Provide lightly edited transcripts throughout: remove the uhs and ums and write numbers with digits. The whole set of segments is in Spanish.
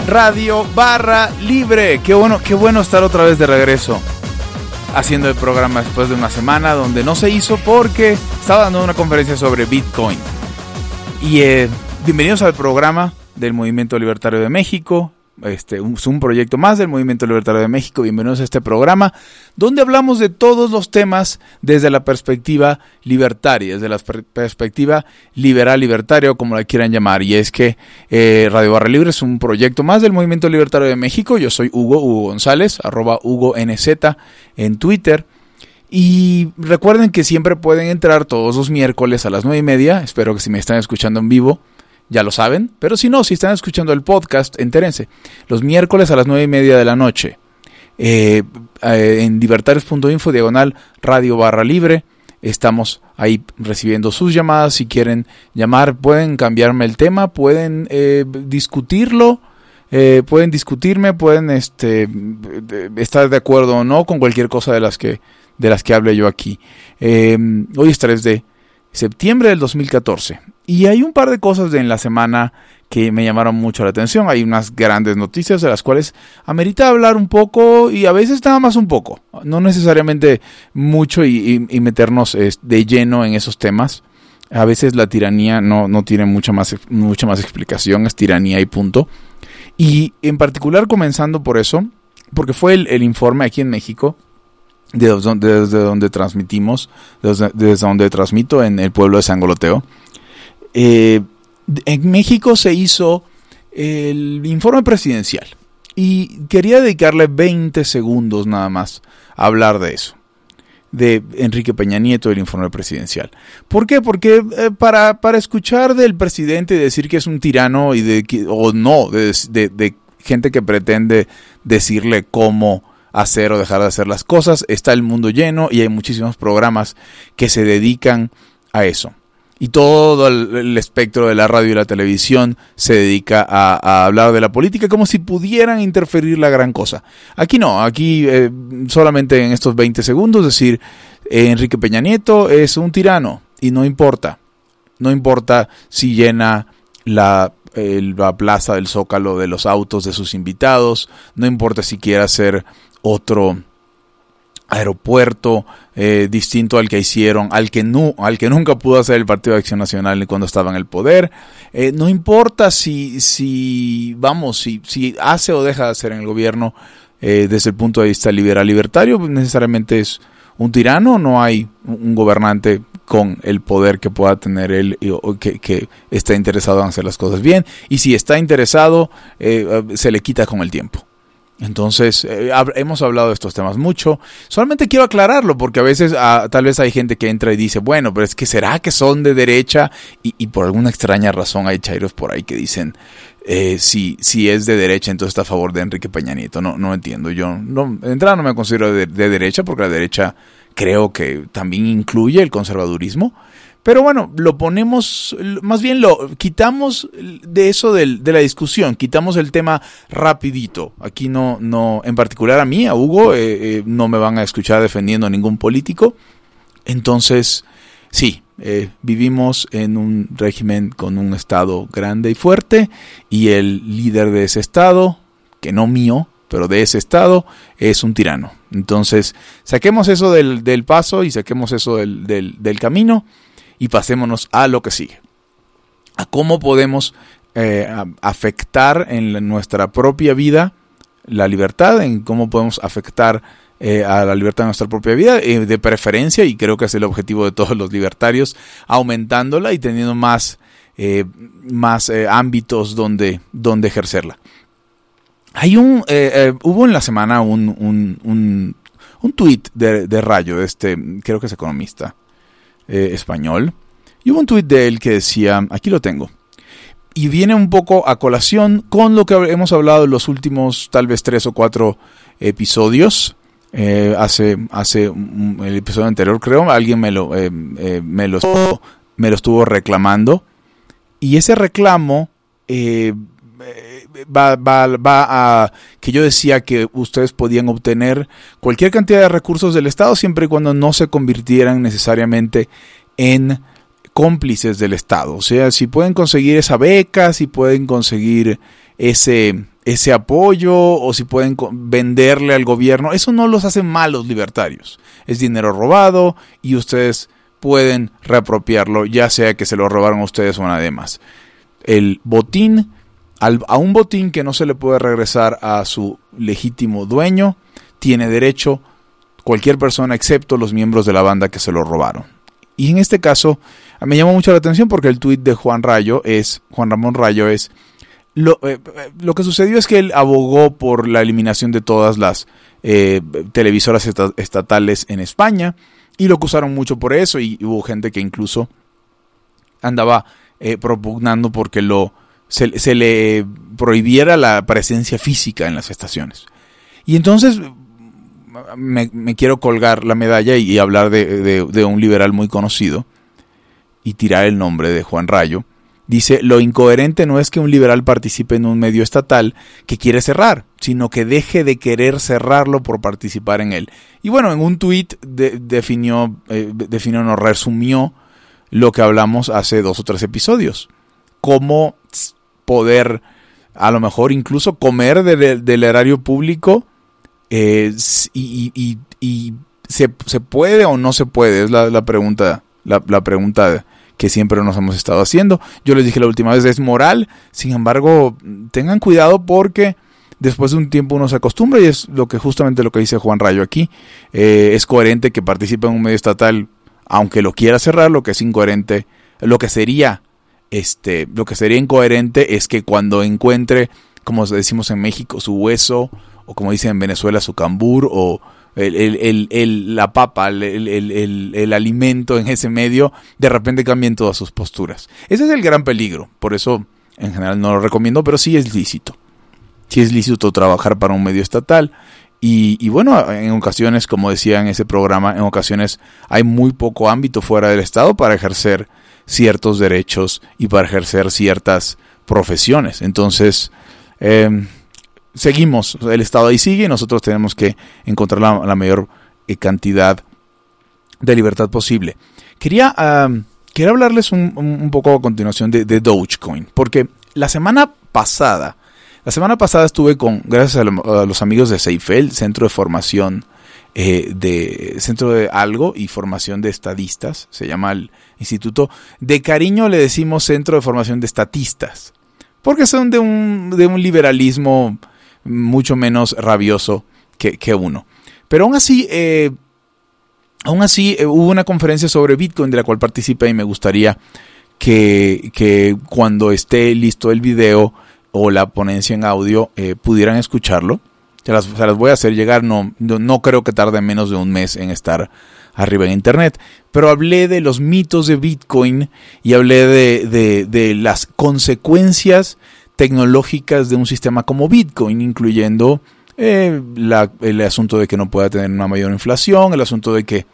Radio Barra Libre. Qué bueno estar otra vez de regreso haciendo el programa después de una semana donde no se hizo porque estaba dando una conferencia sobre Bitcoin. Y bienvenidos al programa del Movimiento Libertario de México. Es un proyecto más del Movimiento Libertario de México. Bienvenidos a este programa donde hablamos de todos los temas desde la perspectiva libertaria, desde la perspectiva liberal-libertario, como la quieran llamar. Y es que Radio Barra Libre es un proyecto más del Movimiento Libertario de México. Yo soy Hugo González, @HugoNZ en Twitter. Y recuerden que siempre pueden entrar todos los miércoles a las 9:30. Espero que si me están escuchando en vivo ya lo saben, pero si no, si están escuchando el podcast, entérense. Los miércoles a las 9:30 de la noche, en libertarios.info, /Radio Barra Libre, estamos ahí recibiendo sus llamadas. Si quieren llamar, pueden cambiarme el tema, pueden discutirlo, pueden discutirme, pueden estar de acuerdo o no con cualquier cosa de las que hable yo aquí. Hoy es 3 de septiembre del 2014. Y hay un par de cosas en la semana que me llamaron mucho la atención. Hay unas grandes noticias de las cuales amerita hablar un poco y a veces nada más un poco. No necesariamente mucho y meternos de lleno en esos temas. A veces la tiranía no tiene mucha más explicación, es tiranía y punto. Y en particular comenzando por eso, porque fue el informe aquí en México, desde donde transmitimos, desde donde transmito en el pueblo de Sangoloteo. En México se hizo el informe presidencial y quería dedicarle 20 segundos nada más a hablar de eso, de Enrique Peña Nieto, del informe presidencial. ¿Por qué? Porque para escuchar del presidente y decir que es un tirano y de gente que pretende decirle cómo hacer o dejar de hacer las cosas, está el mundo lleno y hay muchísimos programas que se dedican a eso. Y todo el espectro de la radio y la televisión se dedica a hablar de la política como si pudieran interferir la gran cosa. Aquí no, aquí solamente en estos 20 segundos decir Enrique Peña Nieto es un tirano y no importa. No importa si llena la plaza del Zócalo de los autos de sus invitados, no importa si quiere hacer otro aeropuerto distinto al que hicieron, al que nunca pudo hacer el Partido de Acción Nacional cuando estaba en el poder. No importa si hace o deja de hacer en el gobierno desde el punto de vista liberal-libertario, pues necesariamente es un tirano. No hay un gobernante con el poder que pueda tener él o que está interesado en hacer las cosas bien. Y si está interesado, se le quita con el tiempo. Entonces, hemos hablado de estos temas mucho. Solamente quiero aclararlo porque a veces tal vez hay gente que entra y dice, bueno, pero es que ¿será que son de derecha? Y por alguna extraña razón hay chairos por ahí que dicen, si es de derecha, entonces está a favor de Enrique Peña Nieto. No entiendo. Yo de entrada no me considero de derecha porque la derecha creo que también incluye el conservadurismo. Pero bueno, lo ponemos, más bien lo quitamos de eso de la discusión, quitamos el tema rapidito. Aquí no, en particular a mí, a Hugo, no me van a escuchar defendiendo a ningún político. Entonces, sí, vivimos en un régimen con un estado grande y fuerte y el líder de ese estado, que no mío, pero de ese estado, es un tirano. Entonces, saquemos eso del paso y saquemos eso del camino. Y pasémonos a lo que sigue, a cómo podemos afectar en nuestra propia vida la libertad, en cómo podemos afectar a la libertad de nuestra propia vida, de preferencia, y creo que es el objetivo de todos los libertarios, aumentándola y teniendo más ámbitos donde ejercerla. Hay hubo en la semana un tuit de Rayo, creo que es economista español, y hubo un tuit de él que decía, aquí lo tengo, y viene un poco a colación con lo que hemos hablado en los últimos tal vez 3 o 4 episodios. Hace el episodio anterior, creo, alguien me lo estuvo reclamando, y ese reclamo va a que yo decía que ustedes podían obtener cualquier cantidad de recursos del Estado siempre y cuando no se convirtieran necesariamente en cómplices del Estado. O sea, si pueden conseguir esa beca, si pueden conseguir ese ese apoyo o si pueden venderle al gobierno. Eso no los hace malos libertarios. Es dinero robado y ustedes pueden reapropiarlo, ya sea que se lo robaron a ustedes o nada más. El botín, a un botín que no se le puede regresar a su legítimo dueño, tiene derecho cualquier persona excepto los miembros de la banda que se lo robaron. Y en este caso me llamó mucho la atención porque el tuit de Juan Ramón Rayo es lo que sucedió es que él abogó por la eliminación de todas las televisoras estatales en España y lo acusaron mucho por eso y hubo gente que incluso andaba propugnando porque se le prohibiera la presencia física en las estaciones. Y entonces me quiero colgar la medalla y hablar de un liberal muy conocido y tirar el nombre de Juan Rayo. Dice, lo incoherente no es que un liberal participe en un medio estatal que quiere cerrar, sino que deje de querer cerrarlo por participar en él. Y bueno, en un tuit resumió lo que hablamos hace 2 o 3 episodios. Cómo poder, a lo mejor incluso comer del erario público y se puede o no se puede, es la pregunta que siempre nos hemos estado haciendo. Yo les dije la última vez, es moral, sin embargo, tengan cuidado porque después de un tiempo uno se acostumbra y es justamente lo que dice Juan Rayo aquí. Es coherente que participe en un medio estatal, aunque lo quiera cerrar. Lo que es incoherente, lo que sería incoherente es que cuando encuentre, como decimos en México, su hueso, o como dicen en Venezuela, su cambur, o la papa, el alimento en ese medio, de repente cambien todas sus posturas. Ese es el gran peligro. Por eso, en general, no lo recomiendo, pero sí es lícito. Sí es lícito trabajar para un medio estatal. Y bueno, en ocasiones, como decía en ese programa, en ocasiones hay muy poco ámbito fuera del Estado para ejercer ciertos derechos y para ejercer ciertas profesiones. Entonces, seguimos, el Estado ahí sigue y nosotros tenemos que encontrar la mayor cantidad de libertad posible. Quería hablarles un poco a continuación de Dogecoin, porque la semana pasada estuve gracias a los amigos de Seifel, Centro de Formación Centro de Algo y Formación de Estadistas, se llama el instituto. De cariño le decimos Centro de Formación de Estatistas, porque son de un liberalismo mucho menos rabioso que uno. Pero aún así hubo una conferencia sobre Bitcoin de la cual participé y me gustaría que cuando esté listo el video o la ponencia en audio pudieran escucharlo. Se las voy a hacer llegar, no creo que tarde menos de un mes en estar arriba en internet. Pero hablé de los mitos de Bitcoin y hablé de las consecuencias tecnológicas de un sistema como Bitcoin, incluyendo el asunto de que no pueda tener una mayor inflación, el asunto de que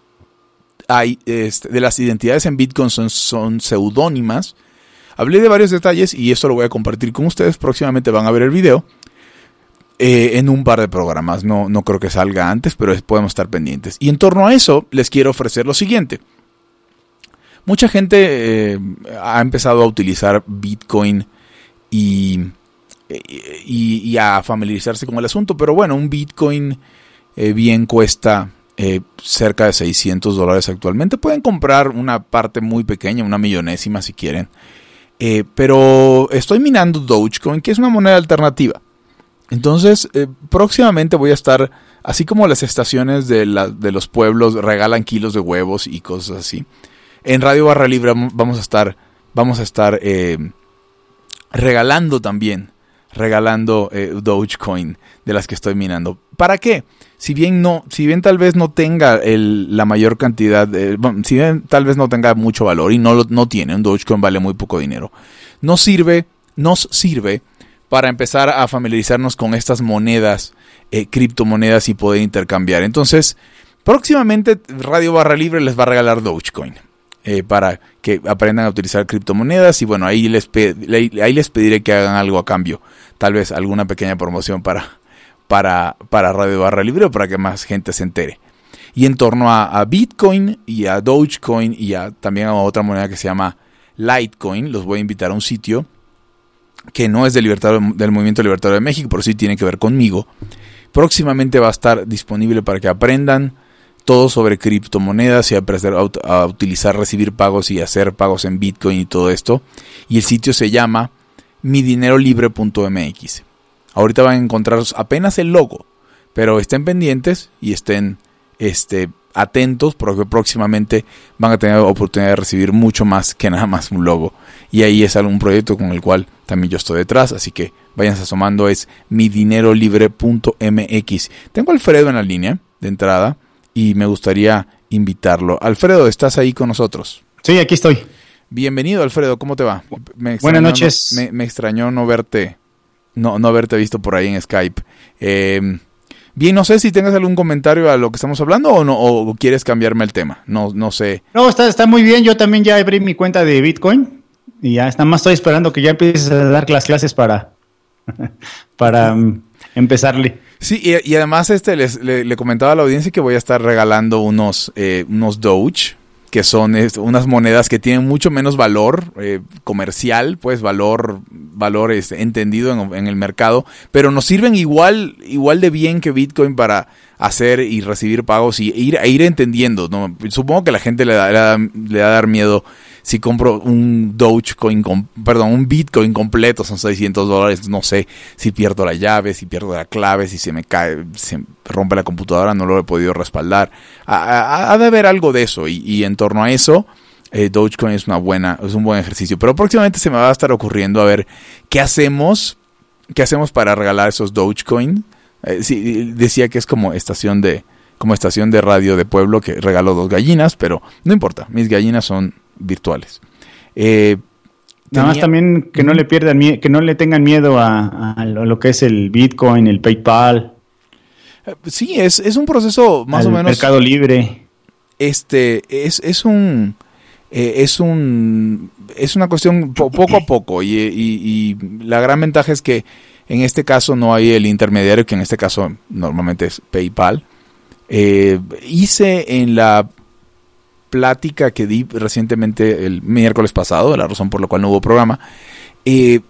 de las identidades en Bitcoin son seudónimas. Hablé de varios detalles y esto lo voy a compartir con ustedes. Próximamente van a ver el video en un par de programas. No creo que salga antes, pero podemos estar pendientes. Y en torno a eso les quiero ofrecer lo siguiente. Mucha gente ha empezado a utilizar Bitcoin y a familiarizarse con el asunto, pero bueno, un Bitcoin bien cuesta cerca de $600 actualmente. Pueden comprar una parte muy pequeña, una millonésima si quieren, pero estoy minando Dogecoin, que es una moneda alternativa. Entonces próximamente voy a estar, así como las estaciones de los pueblos regalan kilos de huevos y cosas así, en Radio Barra Libre vamos a estar regalando Dogecoin de las que estoy minando. ¿Para qué? Si bien tal vez no tenga la mayor cantidad, si bien tal vez no tenga mucho valor y no tiene, un Dogecoin vale muy poco dinero, nos sirve para empezar a familiarizarnos con estas monedas, criptomonedas y poder intercambiar. Entonces, próximamente Radio Barra Libre les va a regalar Dogecoin. Para que aprendan a utilizar criptomonedas y bueno, ahí les pediré que hagan algo a cambio, tal vez alguna pequeña promoción para Radio Barra Libre o para que más gente se entere. Y en torno a Bitcoin y a Dogecoin y también a otra moneda que se llama Litecoin, los voy a invitar a un sitio que no es del Movimiento Libertario de México, pero sí tiene que ver conmigo. Próximamente va a estar disponible para que aprendan todo sobre criptomonedas y aprender a utilizar, recibir pagos y hacer pagos en Bitcoin y todo esto. Y el sitio se llama midinerolibre.mx. Ahorita van a encontrar apenas el logo, pero estén pendientes y estén atentos porque próximamente van a tener oportunidad de recibir mucho más que nada más un logo. Y ahí es algún proyecto con el cual también yo estoy detrás, así que vayan asomando, es midinerolibre.mx. Tengo a Alfredo en la línea de entrada y me gustaría invitarlo. Alfredo, ¿estás ahí con nosotros? Sí, aquí estoy. Bienvenido, Alfredo, ¿cómo te va? Buenas noches. Me extrañó no haberte visto por ahí en Skype. Bien, no sé si tengas algún comentario a lo que estamos hablando o quieres cambiarme el tema. No sé. No, está muy bien. Yo también ya abrí mi cuenta de Bitcoin y ya nada más estoy esperando que ya empieces a dar las clases para empezarle. Sí, y además le comentaba a la audiencia que voy a estar regalando unos Doge, que son unas monedas que tienen mucho menos valor comercial, pues valor entendido en el mercado, pero nos sirven igual de bien que Bitcoin para hacer y recibir pagos y ir entendiendo, ¿no? Supongo que a la gente le va a dar miedo si compro un un Bitcoin completo, son $600, no sé si pierdo la llave, si pierdo la clave, si se me cae, se rompe la computadora, no lo he podido respaldar. Ha de haber algo de eso y en torno a eso, Dogecoin es un buen ejercicio. Pero próximamente se me va a estar ocurriendo a ver qué hacemos para regalar esos Dogecoin. Sí, decía que es como estación de radio de pueblo que regalo 2 gallinas, pero no importa, mis gallinas son virtuales. Nada más también que no le pierdan que no le tengan miedo a lo que es el Bitcoin, el PayPal. Sí, es un proceso más o menos. Mercado Libre. Es una cuestión poco a poco y la gran ventaja es que en este caso no hay el intermediario, que en este caso normalmente es PayPal. Hice en la plática que di recientemente el miércoles pasado, la razón por la cual no hubo programa, hice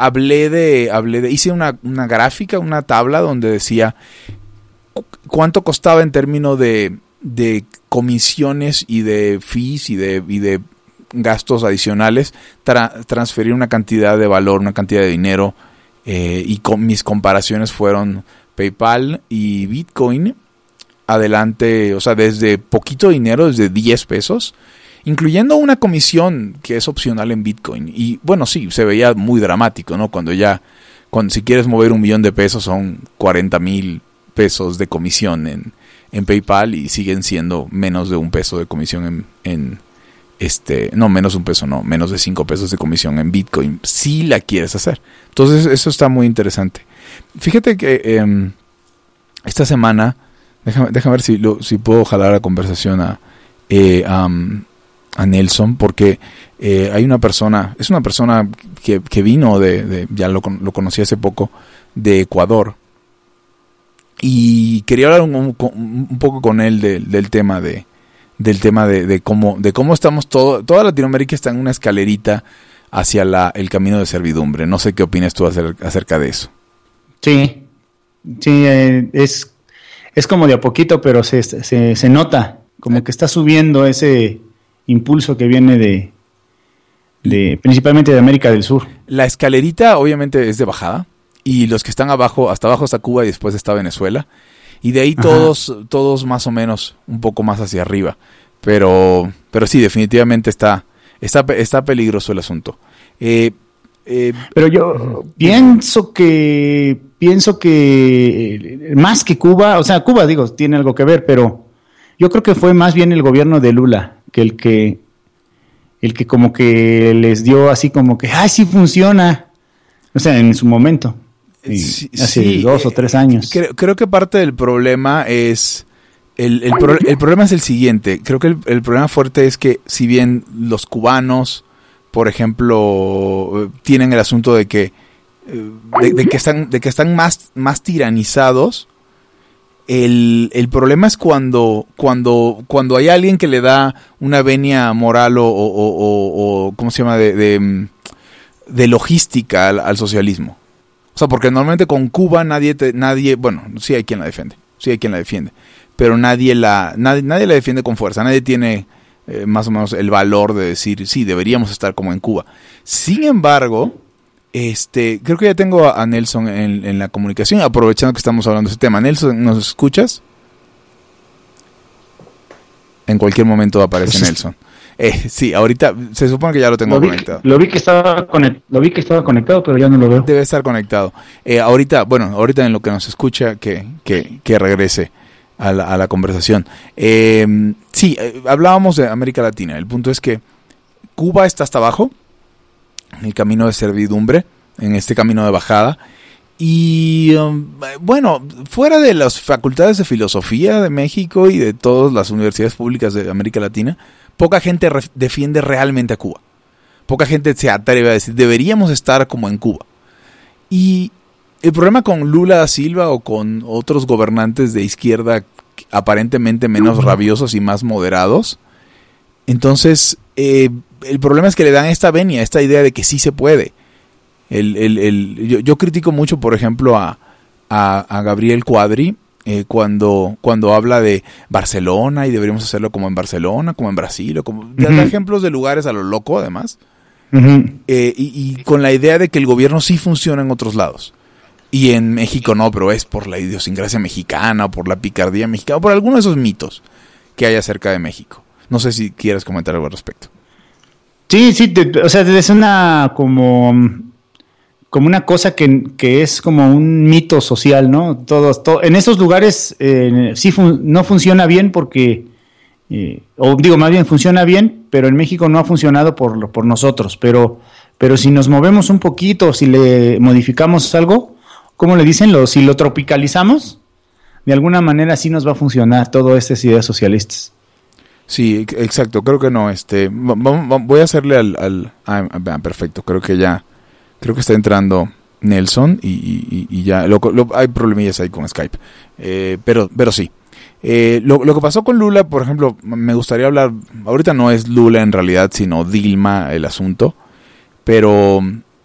una gráfica, una tabla donde decía cuánto costaba en términos de comisiones y de fees y de gastos adicionales transferir una cantidad de valor, una cantidad de dinero, y mis comparaciones fueron PayPal y Bitcoin. Adelante, o sea, desde poquito dinero, desde 10 pesos, incluyendo una comisión que es opcional en Bitcoin. Y bueno, sí, se veía muy dramático, ¿no? Cuando si quieres mover $1 millón son 40,000 pesos de comisión en PayPal y siguen siendo menos de $1 de comisión menos de 5 pesos de comisión en Bitcoin, si la quieres hacer. Entonces, eso está muy interesante. Fíjate que esta semana, déjame ver si puedo jalar la conversación a Nelson, porque hay una persona que vino ya lo conocí hace poco, de Ecuador, y quería hablar un poco con él del tema de cómo estamos toda Latinoamérica está en una escalerita hacia el camino de servidumbre. No sé qué opinas tú acerca de eso. Sí, es como de a poquito, pero se nota como que está subiendo ese impulso que viene de principalmente de América del Sur. La escalerita obviamente es de bajada y los que están hasta abajo está Cuba y después está Venezuela y de ahí todos más o menos un poco más hacia arriba, pero sí, definitivamente está peligroso el asunto. Pero yo pienso que más que Cuba, o sea, Cuba, tiene algo que ver, pero yo creo que fue más bien el gobierno de Lula el que como que les dio así como que, sí funciona, o sea, en su momento, hace 2 o 3 años. Creo que parte del problema es el problema es el siguiente. Creo que el problema fuerte es que si bien los cubanos, por ejemplo, tienen el asunto de que están más tiranizados, el problema es cuando hay alguien que le da una venia moral o ¿cómo se llama? de logística al socialismo. O sea, porque normalmente con Cuba nadie, bueno, sí hay quien la defiende, pero nadie la defiende con fuerza, nadie tiene más o menos el valor de decir, sí, deberíamos estar como en Cuba. Sin embargo, creo que ya tengo a Nelson en la comunicación, aprovechando que estamos hablando de ese tema. Nelson, ¿nos escuchas? En cualquier momento aparece Nelson. Sí, ahorita se supone que ya lo tengo conectado. Lo vi que estaba conectado, pero ya no lo veo. Debe estar conectado. Ahorita en lo que nos escucha, que regrese a la conversación. Sí, hablábamos de América Latina. El punto es que Cuba está hasta abajo, en el camino de servidumbre, en este camino de bajada. Y bueno, fuera de las facultades de filosofía de México y de todas las universidades públicas de América Latina, poca gente defiende realmente a Cuba. Poca gente se atreve a decir, deberíamos estar como en Cuba. Y el problema con Lula da Silva o con otros gobernantes de izquierda aparentemente menos rabiosos y más moderados, entonces el problema es que le dan esta venia, esta idea de que sí se puede. Yo critico mucho, por ejemplo, a Gabriel Cuadri cuando habla de Barcelona y deberíamos hacerlo como en Barcelona, como en Brasil, o como da ejemplos de lugares a lo loco, además, y con la idea de que el gobierno sí funciona en otros lados. Y en México no, pero es por la idiosincrasia mexicana, o por la picardía mexicana, o por alguno de esos mitos que hay acerca de México. No sé si quieres comentar algo al respecto. Sí, o sea, es una como una cosa que es como un mito social, ¿no? En esos lugares sí no funciona bien porque, más bien funciona bien, pero en México no ha funcionado por nosotros. Pero si nos movemos un poquito, si le modificamos algo, ¿cómo le dicen? Si lo tropicalizamos, de alguna manera sí nos va a funcionar todas estas ideas socialistas. Sí, exacto, creo que no, voy a hacerle perfecto, creo que está entrando Nelson y ya, hay problemillas ahí con Skype, pero sí. Lo que pasó con Lula, por ejemplo, me gustaría hablar, ahorita no es Lula en realidad, sino Dilma el asunto, pero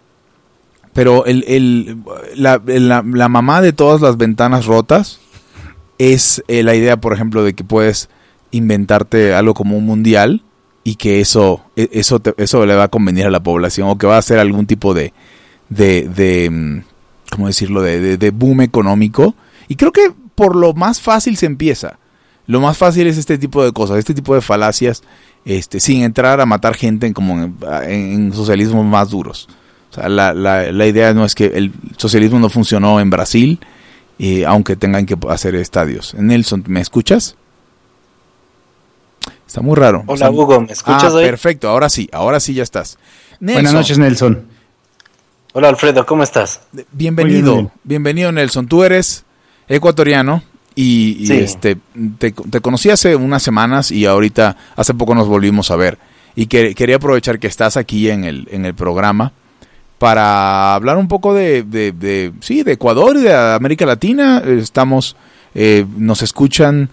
la mamá de todas las ventanas rotas es la idea, por ejemplo, de que puedes inventarte algo como un mundial y que eso le va a convenir a la población, o que va a ser algún tipo de ¿cómo decirlo? De boom económico. Y creo que por lo más fácil se empieza. Lo más fácil es este tipo de cosas, este tipo de falacias, sin entrar a matar gente en socialismos más duros. O sea, la idea no es que el socialismo no funcionó en Brasil, aunque tengan que hacer estadios. Nelson, ¿me escuchas? Está muy raro. Hola, Hugo, ¿me escuchas hoy? Perfecto, ahora sí ya estás. Nelson. Buenas noches, Nelson. Hola, Alfredo, ¿cómo estás? Bienvenido, Nelson. Tú eres ecuatoriano y sí. Te conocí hace unas semanas y ahorita hace poco nos volvimos a ver. Y quería aprovechar que estás aquí en el programa para hablar un poco de Ecuador y de América Latina. Nos escuchan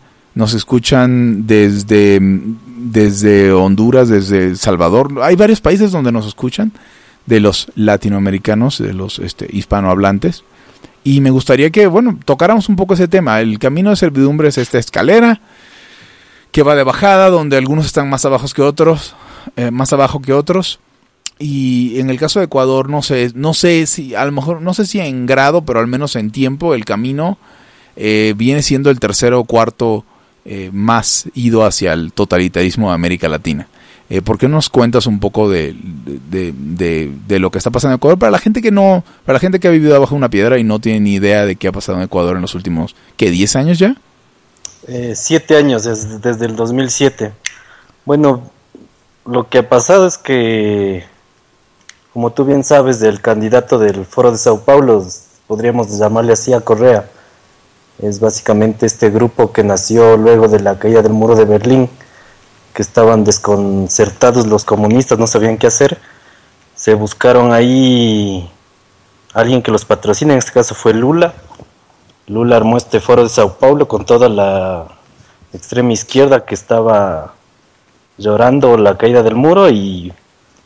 desde Honduras, desde El Salvador. Hay varios países donde nos escuchan, de los latinoamericanos, de los hispanohablantes. Y me gustaría que, tocáramos un poco ese tema. El camino de servidumbre es esta escalera que va de bajada, donde algunos están más abajo que otros. Y en el caso de Ecuador, no sé si, a lo mejor, no sé si en grado, pero al menos en tiempo, el camino viene siendo el tercero o cuarto más ido hacia el totalitarismo de América Latina. ¿Por qué nos cuentas un poco de lo que está pasando en Ecuador para la gente que ha vivido abajo de una piedra y no tiene ni idea de qué ha pasado en Ecuador en los últimos, ¿qué, 10 años ya? 7 años, desde el 2007. Bueno, lo que ha pasado es que, como tú bien sabes, del candidato del Foro de Sao Paulo, podríamos llamarle así a Correa, es básicamente este grupo que nació luego de la caída del muro de Berlín, que estaban desconcertados los comunistas, no sabían qué hacer. Se buscaron ahí alguien que los patrocine, en este caso fue Lula. Lula armó este Foro de Sao Paulo con toda la extrema izquierda que estaba llorando la caída del muro, y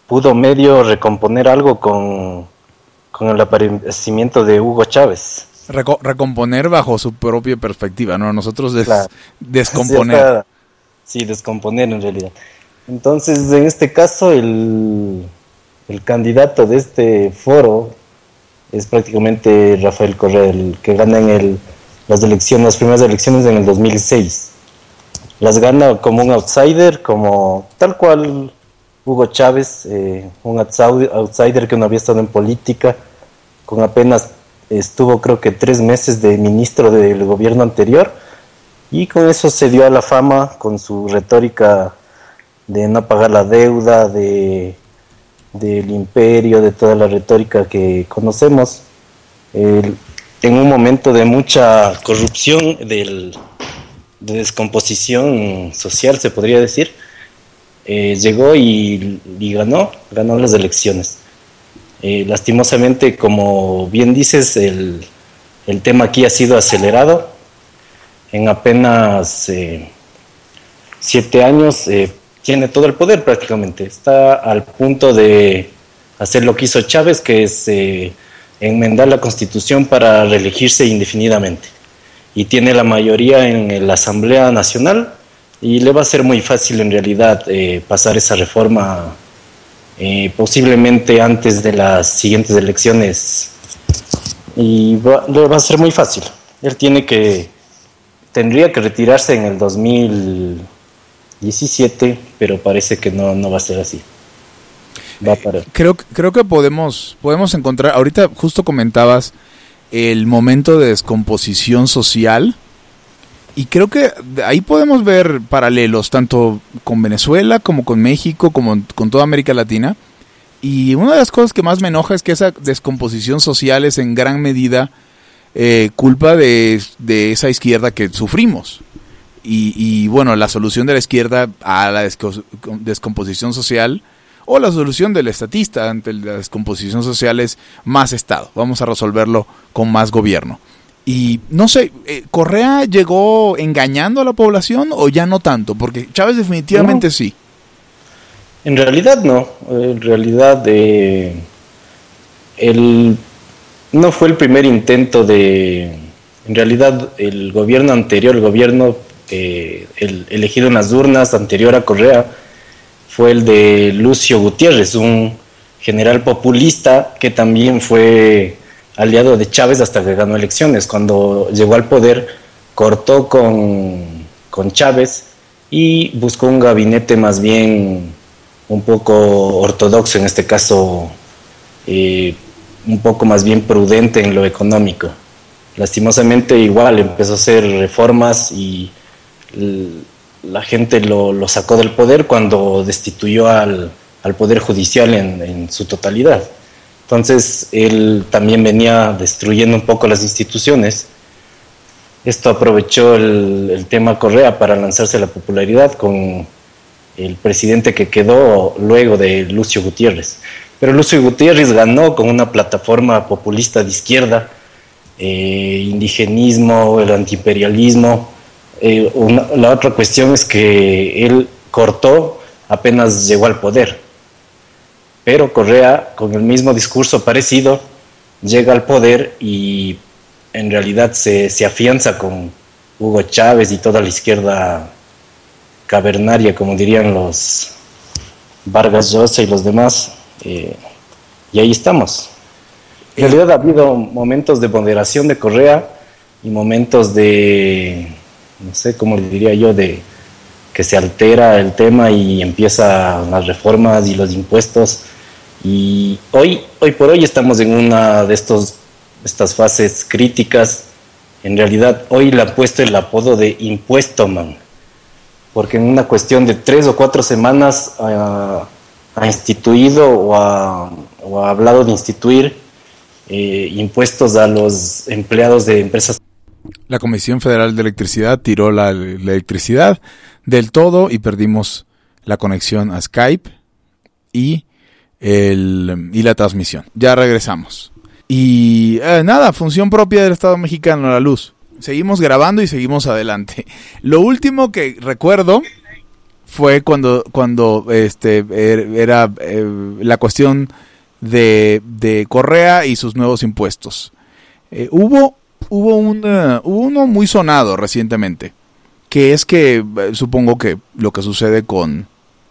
pudo medio recomponer algo con el aparecimiento de Hugo Chávez. Recomponer bajo su propia perspectiva, ¿no? Nosotros Claro. descomponer. Sí, descomponer en realidad. Entonces, en este caso, el candidato de este foro es prácticamente Rafael Correa, el que gana en las primeras elecciones en el 2006. Las gana como un outsider, como tal cual Hugo Chávez, un outsider que no había estado en política, con apenas estuvo creo que 3 meses de ministro del gobierno anterior, y con eso se dio a la fama con su retórica de no pagar la deuda, del imperio, de toda la retórica que conocemos. En un momento de mucha corrupción, de descomposición social, se podría decir, llegó y ganó las elecciones. Lastimosamente, como bien dices, el tema aquí ha sido acelerado. En apenas 7 años tiene todo el poder prácticamente. Está al punto de hacer lo que hizo Chávez, que es enmendar la Constitución para reelegirse indefinidamente. Y tiene la mayoría en la Asamblea Nacional y le va a ser muy fácil en realidad pasar esa reforma posiblemente antes de las siguientes elecciones, y le va a ser muy fácil. Él tendría que retirarse en el 2017, pero parece que no va a ser así. Va a parar. Creo que podemos encontrar, ahorita justo comentabas el momento de descomposición social, y creo que ahí podemos ver paralelos tanto con Venezuela como con México, como con toda América Latina. Y una de las cosas que más me enoja es que esa descomposición social es en gran medida culpa de esa izquierda que sufrimos. Y bueno, la solución de la izquierda a la descomposición social, o la solución del estatista ante la descomposición social, es más Estado. Vamos a resolverlo con más gobierno. Y no sé, ¿Correa llegó engañando a la población o ya no tanto? Porque Chávez definitivamente sí. En realidad no. En realidad no fue el primer intento en realidad el gobierno anterior, el elegido en las urnas anterior a Correa, fue el de Lucio Gutiérrez, un general populista que también fue aliado de Chávez hasta que ganó elecciones. Cuando llegó al poder, cortó con Chávez y buscó un gabinete más bien un poco ortodoxo, en este caso un poco más bien prudente en lo económico. Lastimosamente igual empezó a hacer reformas y la gente lo sacó del poder cuando destituyó al Poder Judicial en su totalidad. Entonces él también venía destruyendo un poco las instituciones. Esto aprovechó el tema Correa para lanzarse a la popularidad con el presidente que quedó luego de Lucio Gutiérrez. Pero Lucio Gutiérrez ganó con una plataforma populista de izquierda, indigenismo, el antiimperialismo. La otra cuestión es que él cortó apenas llegó al poder. Pero Correa, con el mismo discurso parecido, llega al poder y en realidad se afianza con Hugo Chávez y toda la izquierda cavernaria, como dirían los Vargas Llosa y los demás, y ahí estamos. En realidad ha habido momentos de moderación de Correa y momentos de, no sé cómo le diría yo, de que se altera el tema y empiezan las reformas y los impuestos. Y hoy por hoy estamos en una de estas fases críticas. En realidad hoy le han puesto el apodo de Impuesto Man, porque en una cuestión de 3 o 4 semanas ha instituido o ha hablado de instituir impuestos a los empleados de empresas. La Comisión Federal de Electricidad tiró la electricidad del todo y perdimos la conexión a Skype y la transmisión. Ya regresamos. Y nada, función propia del Estado mexicano, la luz. Seguimos grabando y seguimos adelante. Lo último que recuerdo fue cuando era la cuestión de Correa y sus nuevos impuestos. Hubo uno muy sonado recientemente, que es que supongo que lo que sucede con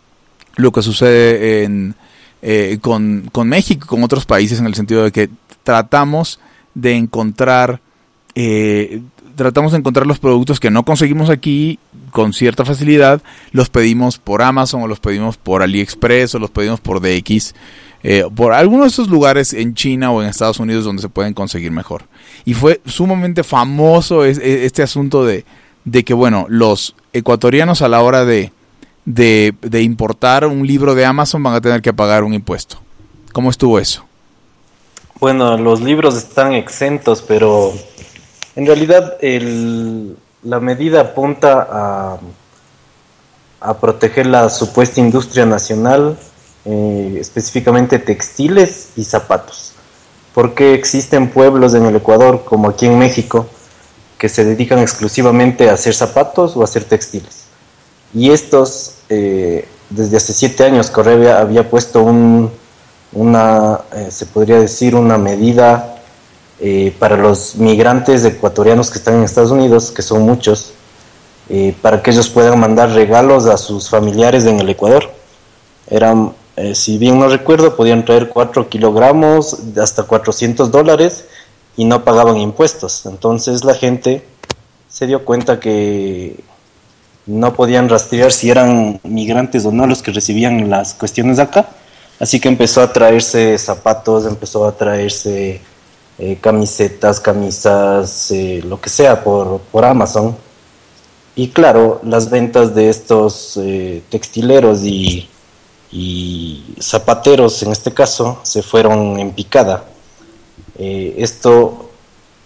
México, con otros países, en el sentido de que tratamos de encontrar los productos que no conseguimos aquí con cierta facilidad, los pedimos por Amazon o los pedimos por AliExpress o los pedimos por DX, por algunos de esos lugares en China o en Estados Unidos donde se pueden conseguir mejor. Y fue sumamente famoso este asunto de que, bueno, los ecuatorianos a la hora de importar un libro de Amazon van a tener que pagar un impuesto. ¿Cómo estuvo eso? Bueno, los libros están exentos, pero en realidad la medida apunta a proteger la supuesta industria nacional, específicamente textiles y zapatos. Porque existen pueblos en el Ecuador, como aquí en México, que se dedican exclusivamente a hacer zapatos o a hacer textiles. Y estos, desde hace 7 años, Correa había puesto se podría decir, una medida para los migrantes ecuatorianos que están en Estados Unidos, que son muchos, para que ellos puedan mandar regalos a sus familiares en el Ecuador. Eran, si bien no recuerdo, podían traer 4 kilogramos de hasta $400 y no pagaban impuestos. Entonces la gente se dio cuenta que no podían rastrear si eran migrantes o no los que recibían las cuestiones de acá. Así que empezó a traerse zapatos, empezó a traerse camisetas, camisas, lo que sea por Amazon. Y claro, las ventas de estos textileros y zapateros, en este caso, se fueron en picada. Esto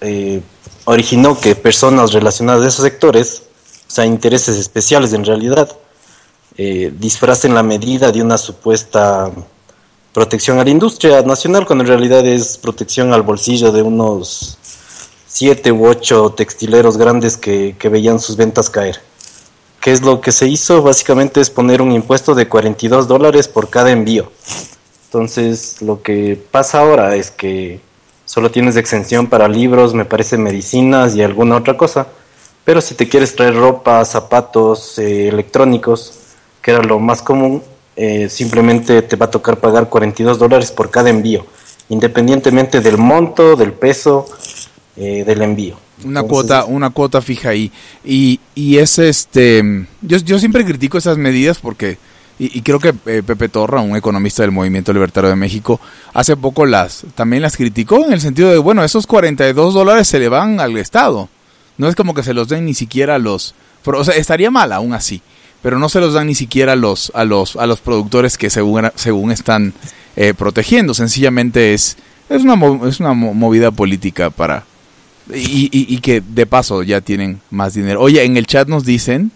originó que personas relacionadas a esos sectores, o sea, intereses especiales en realidad, disfracen la medida de una supuesta protección a la industria nacional, cuando en realidad es protección al bolsillo de unos 7 u 8 textileros grandes que veían sus ventas caer. ¿Qué es lo que se hizo? Básicamente es poner un impuesto de $42 por cada envío. Entonces, lo que pasa ahora es que solo tienes exención para libros, me parece medicinas y alguna otra cosa. Pero si te quieres traer ropa, zapatos, electrónicos, que era lo más común, simplemente te va a tocar pagar $42 por cada envío, independientemente del monto, del peso del envío. Una cuota fija ahí. Y es yo siempre critico esas medidas porque, y creo que Pepe Torra, un economista del Movimiento Libertario de México, hace poco también las criticó, en el sentido de, bueno, esos $42 se le van al Estado. No es como que se los den ni siquiera o sea, estaría mal aún así, pero no se los dan ni siquiera a los productores que según están protegiendo. Sencillamente es una movida política y que de paso ya tienen más dinero. Oye, en el chat nos dicen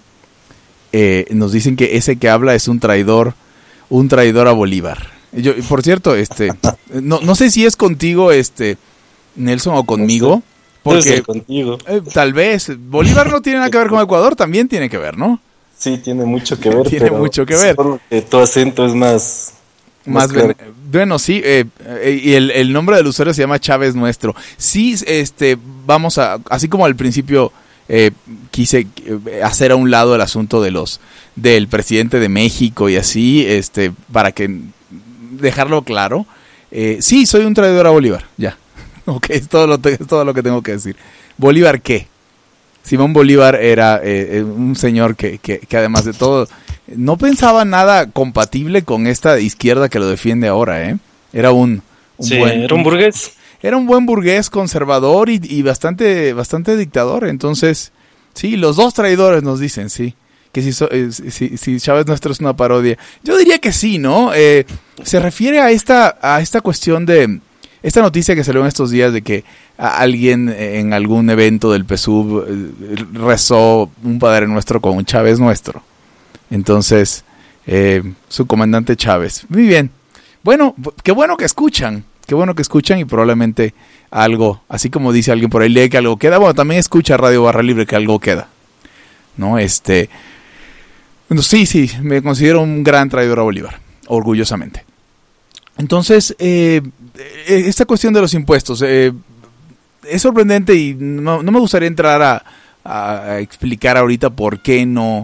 que ese que habla es un traidor a Bolívar. Yo, por cierto, no sé si es contigo, Nelson, o conmigo. Porque contigo. Tal vez Bolívar no tiene nada que ver con Ecuador, también tiene que ver, ¿no? Sí, tiene mucho que ver. Tiene mucho que ver. Tu acento es más claro. Bueno, sí, y el nombre del usuario se llama Chávez Nuestro. Sí, vamos así como al principio quise hacer a un lado el asunto del presidente de México y así, para que dejarlo claro. Sí, soy un traidor a Bolívar, ya. Ok, es todo lo que tengo que decir. ¿Bolívar qué? Simón Bolívar era un señor que además de todo no pensaba nada compatible con esta izquierda que lo defiende ahora, ¿eh? Era era un burgués. Era un buen burgués conservador y bastante dictador. Entonces, sí, los dos traidores nos dicen, sí. Que si Chávez Nuestro es una parodia. Yo diría que sí, ¿no? Se refiere a esta cuestión de esta noticia que salió en estos días de que alguien en algún evento del PSUV rezó un Padre Nuestro con un Chávez Nuestro. Entonces, su comandante Chávez. Muy bien. Bueno, qué bueno que escuchan. Qué bueno que escuchan y probablemente algo, así como dice alguien por ahí, lee que algo queda. Bueno, también escucha Radio Barra Libre, que algo queda. ¿No? Bueno, sí, me considero un gran traidor a Bolívar, orgullosamente. Entonces, esta cuestión de los impuestos es sorprendente y no me gustaría entrar a explicar ahorita por qué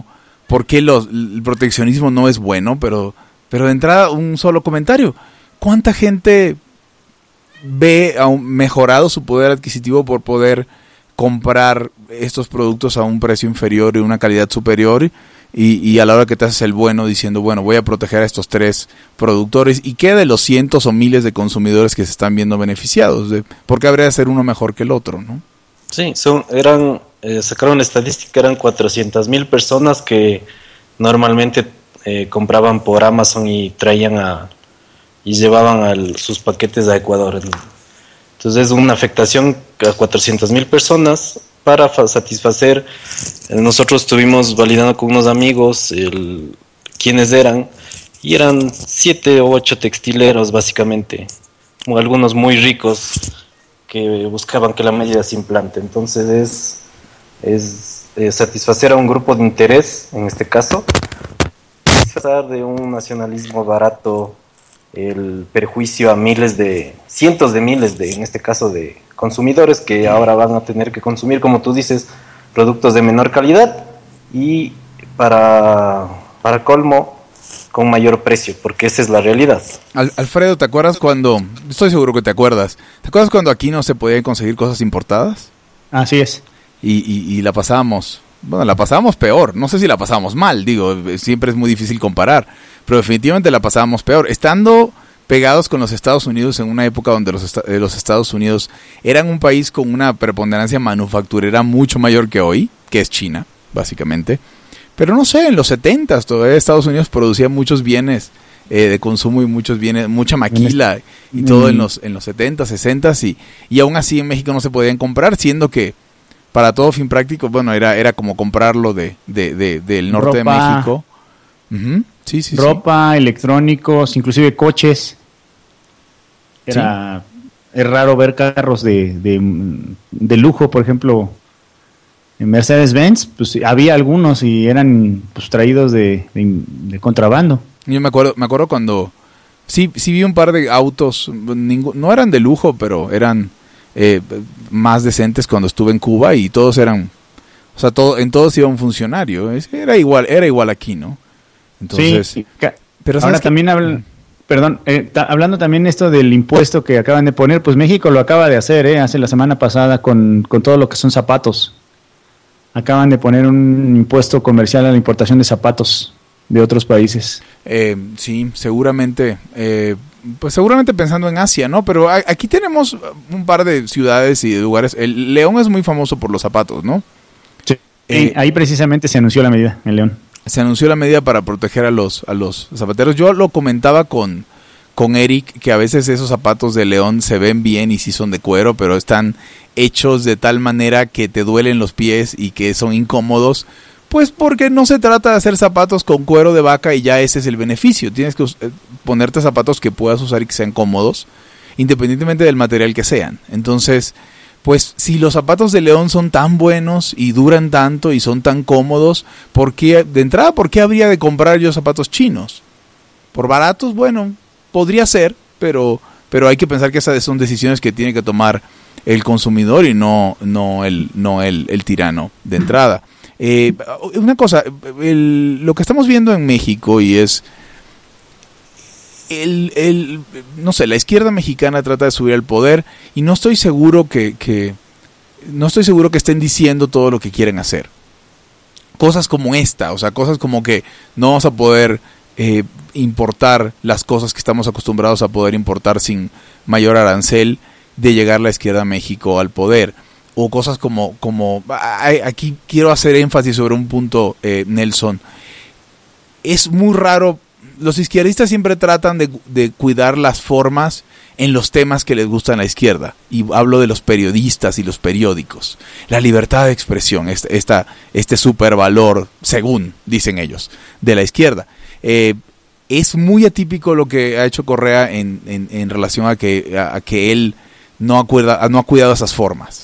el proteccionismo no es bueno, pero de entrada un solo comentario. ¿Cuánta gente ve mejorado su poder adquisitivo por poder comprar estos productos a un precio inferior y una calidad superior? Y a la hora que te haces el bueno diciendo, bueno, voy a proteger a estos 3 productores, y qué de los cientos o miles de consumidores que se están viendo beneficiados, ¿por qué habría de ser uno mejor que el otro, no? Sí, sacaron la estadística, eran 400,000 personas que normalmente compraban por Amazon y y llevaban sus paquetes a Ecuador. Entonces es una afectación a 400,000 personas para satisfacer. Nosotros estuvimos validando con unos amigos quiénes eran, y eran 7 o 8 textileros básicamente, algunos muy ricos que buscaban que la medida se implante. Entonces es satisfacer a un grupo de interés, en este caso, pasar de un nacionalismo barato el perjuicio a cientos de miles en este caso, de consumidores que ahora van a tener que consumir, como tú dices, productos de menor calidad y para colmo con mayor precio, porque esa es la realidad. Alfredo, ¿te acuerdas cuando, estoy seguro que te acuerdas cuando aquí no se podían conseguir cosas importadas? Así es. Y la pasábamos peor, no sé si la pasábamos mal, siempre es muy difícil comparar, pero definitivamente la pasábamos peor, estando pegados con los Estados Unidos en una época donde los Estados Unidos eran un país con una preponderancia manufacturera mucho mayor que hoy, que es China, básicamente. Pero no sé, en los 70s todavía Estados Unidos producía muchos bienes de consumo y muchos bienes, mucha maquila y todo en los 70s, 60s, y aún así en México no se podían comprar, siendo que para todo fin práctico, bueno, era como comprarlo del norte de México. Uh-huh. Sí. Ropa, electrónicos, inclusive coches. Es raro ver carros de lujo, por ejemplo, en Mercedes-Benz, pues había algunos y eran pues traídos de contrabando. Yo me acuerdo cuando sí vi un par de autos, no eran de lujo, pero eran más decentes cuando estuve en Cuba, y todos eran, o sea, en todos iba un funcionario. Era igual aquí, ¿no? Entonces, sí, pero ahora también hablando también esto del impuesto que acaban de poner, pues México lo acaba de hacer, hace la semana pasada con todo lo que son zapatos. Acaban de poner un impuesto comercial a la importación de zapatos de otros países. Sí, seguramente pensando en Asia, ¿no? Pero aquí tenemos un par de ciudades y de lugares. El León es muy famoso por los zapatos, ¿no? Sí. Ahí precisamente se anunció la medida en León. Se anunció la medida para proteger a los zapateros. Yo lo comentaba con Eric, que a veces esos zapatos de León se ven bien y sí son de cuero, pero están hechos de tal manera que te duelen los pies y que son incómodos, pues porque no se trata de hacer zapatos con cuero de vaca y ya ese es el beneficio. Tienes que ponerte zapatos que puedas usar y que sean cómodos, independientemente del material que sean. Entonces, pues si los zapatos de León son tan buenos y duran tanto y son tan cómodos, ¿por qué habría de comprar yo zapatos chinos? Por baratos, bueno, podría ser, pero hay que pensar que esas son decisiones que tiene que tomar el consumidor y no el tirano de entrada. Una cosa, lo que estamos viendo en México y es no sé, la izquierda mexicana trata de subir al poder y no estoy seguro que estén diciendo todo lo que quieren hacer. Cosas como esta, o sea, cosas como que no vamos a poder importar las cosas que estamos acostumbrados a poder importar sin mayor arancel de llegar la izquierda a México al poder. O cosas como aquí quiero hacer énfasis sobre un punto, Nelson. Es muy raro. Los izquierdistas siempre tratan de cuidar las formas en los temas que les gustan a la izquierda. Y hablo de los periodistas y los periódicos. La libertad de expresión, este supervalor, según dicen ellos, de la izquierda. Es muy atípico lo que ha hecho Correa en relación a que él no ha cuidado esas formas.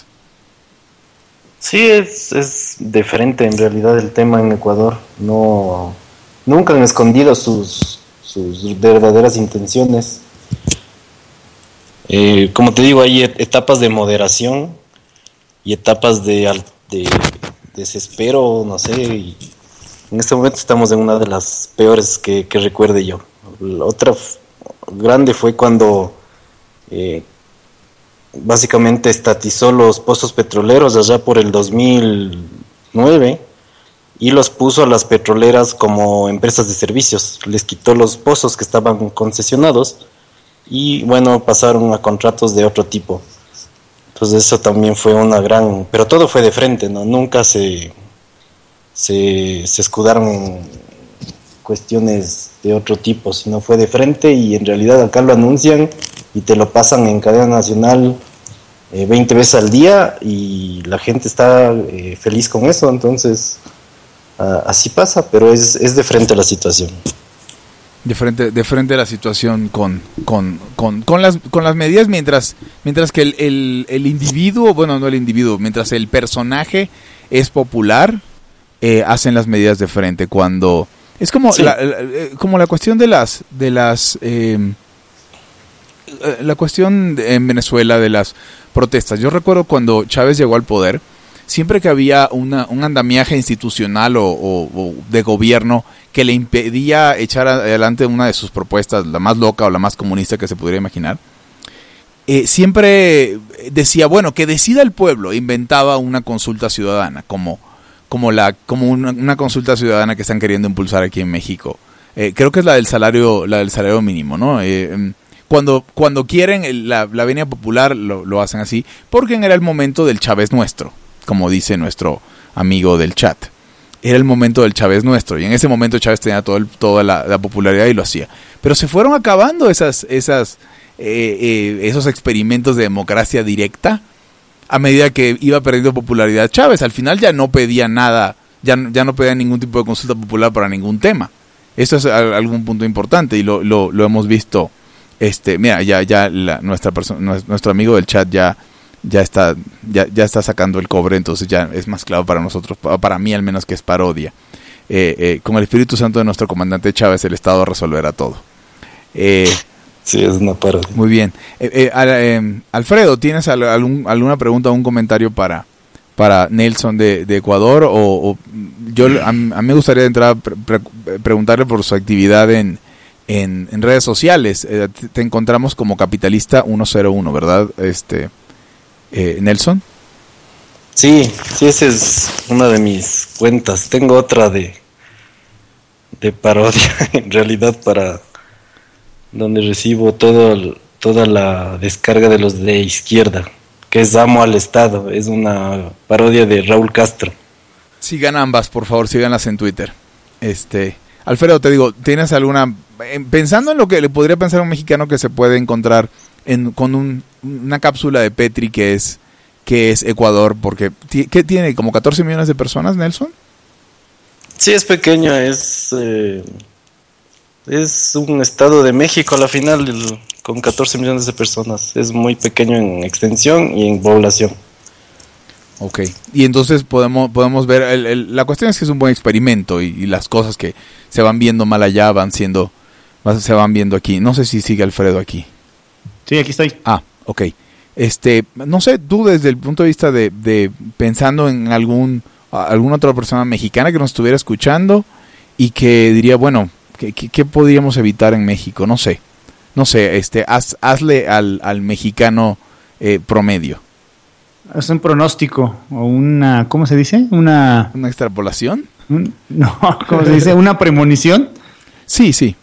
Sí, es diferente en realidad el tema en Ecuador. No nunca han escondido sus verdaderas intenciones. Como te digo, hay etapas de moderación y etapas de desespero, no sé, y en este momento estamos en una de las peores que recuerde yo. La otra grande fue cuando básicamente estatizó los pozos petroleros allá por el 2009 y los puso a las petroleras como empresas de servicios. Les quitó los pozos que estaban concesionados y bueno, pasaron a contratos de otro tipo. Entonces eso también fue una gran... Pero todo fue de frente, ¿no? Nunca se escudaron en cuestiones de otro tipo, sino fue de frente y en realidad acá lo anuncian y te lo pasan en cadena nacional 20 veces al día y la gente está feliz con eso. Entonces así pasa, pero es de frente a la situación. De frente a la situación con las medidas, mientras que el individuo, bueno, no el individuo, mientras el personaje es popular, hacen las medidas de frente. Cuando es como sí, como la cuestión de las la cuestión en Venezuela de las protestas. Yo recuerdo cuando Chávez llegó al poder, siempre que había un andamiaje institucional o de gobierno que le impedía echar adelante una de sus propuestas, la más loca o la más comunista que se pudiera imaginar, siempre decía, bueno, que decida el pueblo. Inventaba una consulta ciudadana, como una consulta ciudadana que están queriendo impulsar aquí en México. Creo que es la del salario mínimo, ¿no? Cuando quieren la venia popular lo hacen así, porque era el momento del Chávez nuestro, como dice nuestro amigo del chat. Era el momento del Chávez nuestro, y en ese momento Chávez tenía toda la popularidad y lo hacía. Pero se fueron acabando esos experimentos de democracia directa a medida que iba perdiendo popularidad Chávez. Al final ya no pedía nada, ya no pedía ningún tipo de consulta popular para ningún tema. Eso es algún punto importante y lo hemos visto. Mira, nuestro amigo del chat ya está sacando el cobre, entonces ya es más claro para nosotros, para mí al menos, que es parodia. Con el Espíritu Santo de nuestro comandante Chávez, el Estado resolverá todo. Sí, es una parodia. Muy bien. Alfredo, ¿tienes alguna pregunta o un comentario para Nelson de Ecuador? A mí me gustaría entrar a preguntarle por su actividad en redes sociales. Te encontramos como Capitalista 101, ¿verdad, Nelson? Sí, esa es una de mis cuentas. Tengo otra de parodia, en realidad, para donde recibo toda la descarga de los de izquierda, que es Amo al Estado. Es una parodia de Raúl Castro. Sigan ambas, por favor, síganlas en Twitter. Alfredo, te digo, ¿tienes alguna... pensando en lo que le podría pensar a un mexicano que se puede encontrar con una cápsula de Petri que es Ecuador, porque ¿qué tiene? ¿Como 14 millones de personas, Nelson? Sí, es pequeño, es un estado de México a la final, con 14 millones de personas. Es muy pequeño en extensión y en población. Ok, y entonces podemos ver, la cuestión es que es un buen experimento y las cosas que se van viendo mal allá se van viendo aquí. No sé si sigue Alfredo aquí. Sí, aquí estoy. Ah, ok. No sé, tú desde el punto de vista de pensando en alguna otra persona mexicana que nos estuviera escuchando y que diría, bueno, ¿qué podríamos evitar en México? No sé, hazle al mexicano promedio. Es un pronóstico o una, ¿cómo se dice? ¿Una extrapolación? No, ¿cómo se dice? ¿Una premonición? Sí.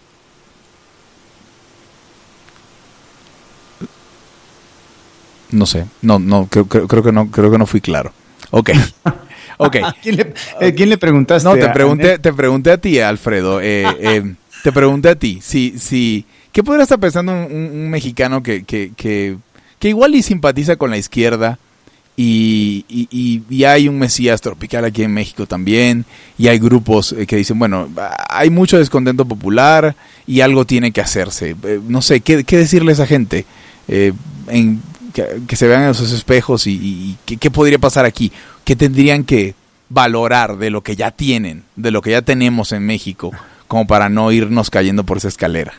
No sé, creo que no fui claro. Ok. ¿Quién le preguntaste? No, te pregunté a ti, Alfredo. Te pregunté a ti. Si, ¿qué podría estar pensando un mexicano que igual y simpatiza con la izquierda? Y hay un Mesías tropical aquí en México también, y hay grupos que dicen, bueno, hay mucho descontento popular y algo tiene que hacerse. No sé, ¿qué decirle a esa gente? Que se vean en esos espejos y ¿qué podría pasar aquí? ¿Qué tendrían que valorar de lo que ya tienen, de lo que ya tenemos en México como para no irnos cayendo por esa escalera?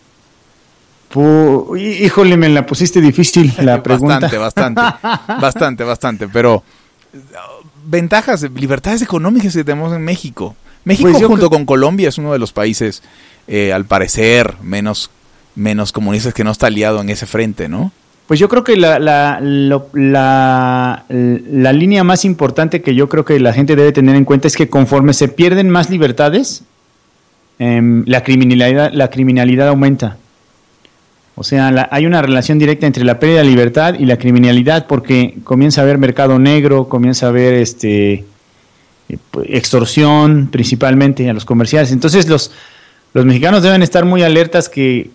Híjole, me la pusiste difícil la pregunta. Bastante, pero ventajas, libertades económicas que tenemos en México. México Pues junto con Colombia es uno de los países, al parecer, menos comunistas, que no está aliado en ese frente, ¿no? Pues yo creo que la línea más importante que yo creo que la gente debe tener en cuenta es que conforme se pierden más libertades, la criminalidad aumenta. O sea, hay una relación directa entre la pérdida de libertad y la criminalidad, porque comienza a haber mercado negro, comienza a haber extorsión principalmente a los comerciales. Entonces los mexicanos deben estar muy alertas que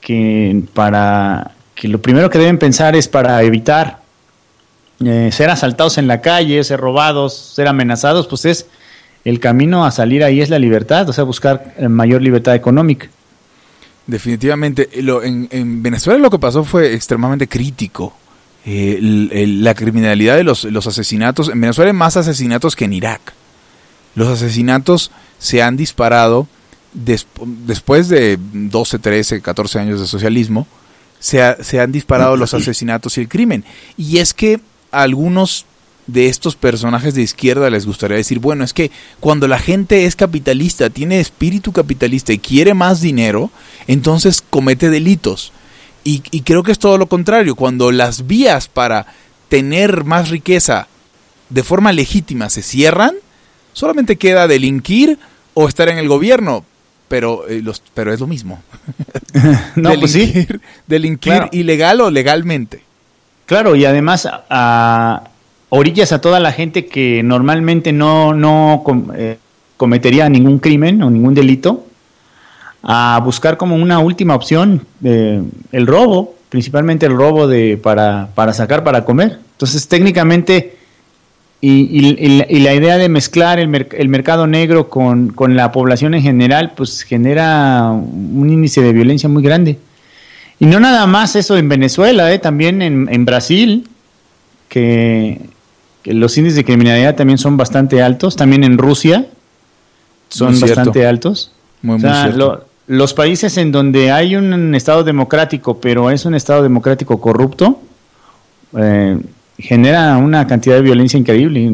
lo primero que deben pensar es para evitar ser asaltados en la calle, ser robados, ser amenazados, pues es el camino a salir ahí es la libertad, o sea, buscar mayor libertad económica. Definitivamente. En Venezuela lo que pasó fue extremadamente crítico. La criminalidad de los asesinatos. En Venezuela hay más asesinatos que en Irak. Los asesinatos se han disparado después de 12, 13, 14 años de socialismo. Se han disparado los asesinatos y el crimen. Y es que a algunos de estos personajes de izquierda les gustaría decir, bueno, es que cuando la gente es capitalista, tiene espíritu capitalista y quiere más dinero, entonces comete delitos. Y creo que es todo lo contrario. Cuando las vías para tener más riqueza de forma legítima se cierran, solamente queda delinquir o estar en el gobierno. Pero es lo mismo. No, pues sí. Delinquir Claro. ilegal o legalmente. Claro, y además orillas a toda la gente que normalmente no cometería ningún crimen o ningún delito a buscar como una última opción el robo, principalmente el robo para sacar para comer. Entonces, técnicamente, y la idea de mezclar el mercado negro con la población en general, pues genera un índice de violencia muy grande. Y no nada más eso en Venezuela, también en Brasil, que los índices de criminalidad también son bastante altos, también en Rusia son bastante altos. Muy cierto. Los países en donde hay un estado democrático, pero es un estado democrático corrupto, genera una cantidad de violencia increíble.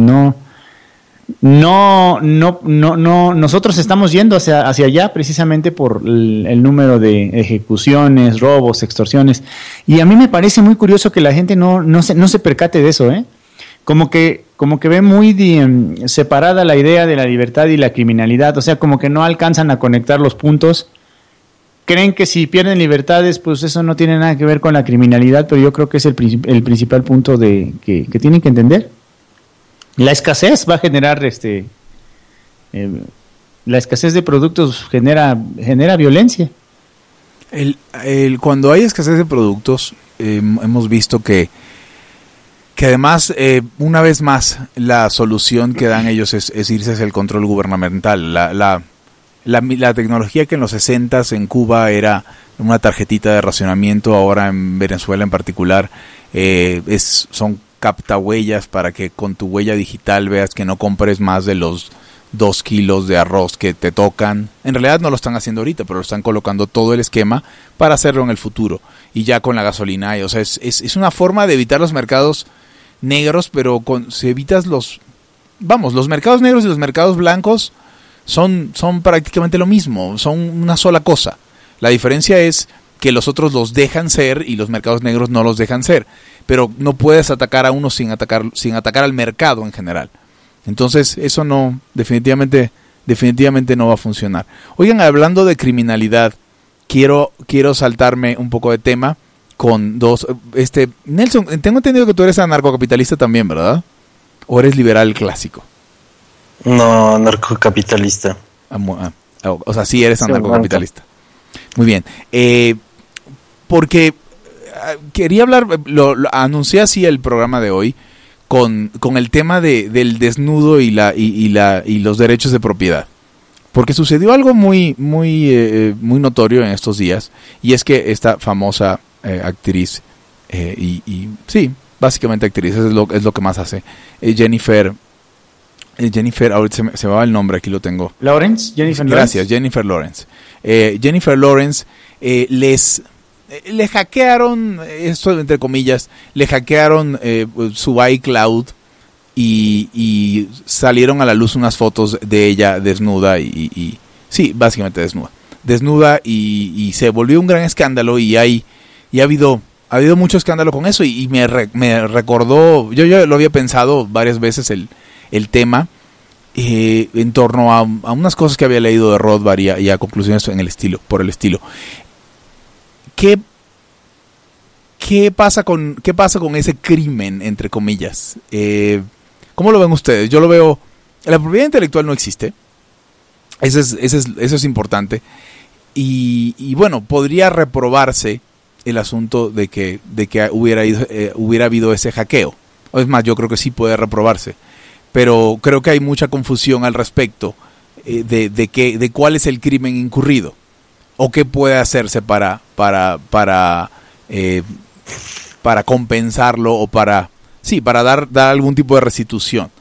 Nosotros estamos yendo hacia allá precisamente por el número de ejecuciones, robos, extorsiones. Y a mí me parece muy curioso que la gente no se percate de eso, como que ve muy separada la idea de la libertad y la criminalidad, o sea, como que no alcanzan a conectar los puntos. Creen que si pierden libertades, pues eso no tiene nada que ver con la criminalidad, pero yo creo que es el principal punto que tienen que entender. La escasez va a generar la escasez de productos genera violencia. Cuando hay escasez de productos, hemos visto que además, una vez más, la solución que dan ellos es irse hacia el control gubernamental. La tecnología que en los 60s en Cuba era una tarjetita de racionamiento, ahora en Venezuela en particular, son captahuellas para que con tu huella digital veas que no compres más de los 2 kilos de arroz que te tocan. En realidad no lo están haciendo ahorita, pero lo están colocando todo el esquema para hacerlo en el futuro. Y ya con la gasolina, o sea, es una forma de evitar los mercados negros, pero si evitas los mercados negros y los mercados blancos son prácticamente lo mismo, son una sola cosa. La diferencia es que los otros los dejan ser y los mercados negros no los dejan ser, pero no puedes atacar a uno sin atacar al mercado en general. Entonces eso definitivamente no va a funcionar. Oigan, hablando de criminalidad, quiero saltarme un poco de tema con dos. Nelson, tengo entendido que tú eres anarcocapitalista también, ¿verdad? ¿O eres liberal clásico? No, anarcocapitalista. O sea, sí eres anarcocapitalista. Muy bien. Porque quería hablar, lo anuncié así el programa de hoy, con el tema del desnudo y los derechos de propiedad. Porque sucedió algo muy notorio en estos días, y es que esta famosa actriz, sí, básicamente actriz, es lo que más hace, Jennifer Jennifer, ahorita se me va el nombre, aquí lo tengo. Lawrence, Jennifer Gracias, Lawrence. Jennifer Lawrence. Jennifer Lawrence le hackearon, esto entre comillas, le hackearon su iCloud y salieron a la luz unas fotos de ella desnuda y sí, básicamente desnuda y se volvió un gran escándalo y ha habido mucho escándalo con eso y me recordó, yo lo había pensado varias veces el tema en torno a unas cosas que había leído de Rothbard y a conclusiones por el estilo. ¿Qué pasa con ese crimen, entre comillas? ¿Cómo lo ven ustedes? Yo lo veo, la propiedad intelectual no existe. Eso es importante. Y bueno, podría reprobarse el asunto de que hubiera habido ese hackeo. Es más, yo creo que sí puede reprobarse. Pero creo que hay mucha confusión al respecto de cuál es el crimen incurrido o qué puede hacerse para compensarlo o para dar algún tipo de restitución.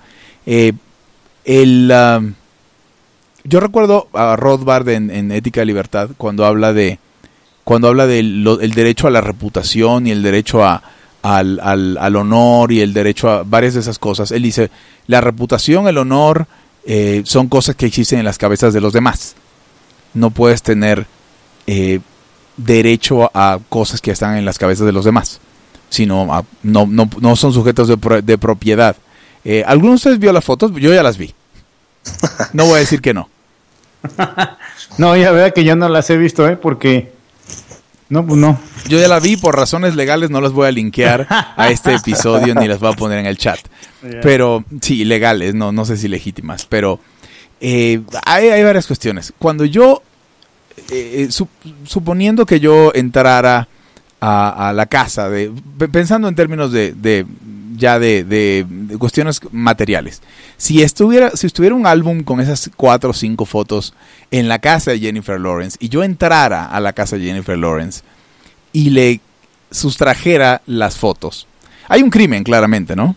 Yo recuerdo a Rothbard en Ética y Libertad cuando habla del derecho a la reputación y el derecho al honor y el derecho a varias de esas cosas. Él dice, la reputación, el honor son cosas que existen en las cabezas de los demás. No puedes tener derecho a cosas que están en las cabezas de los demás, sino no son sujetos de propiedad. ¿Alguno de ustedes vio las fotos? Yo ya las vi. No voy a decir que no. No, ya vea que yo no las he visto, porque... No, pues no. Yo ya la vi, por razones legales no las voy a linkear a este episodio ni las voy a poner en el chat. Yeah. Pero sí, legales, no sé si legítimas. Pero hay varias cuestiones. Cuando yo, suponiendo que yo entrara a la casa, pensando en términos de cuestiones materiales, si estuviera un álbum con esas 4 o 5 fotos en la casa de Jennifer Lawrence y yo entrara a la casa de Jennifer Lawrence y le sustrajera las fotos, hay un crimen claramente, ¿no?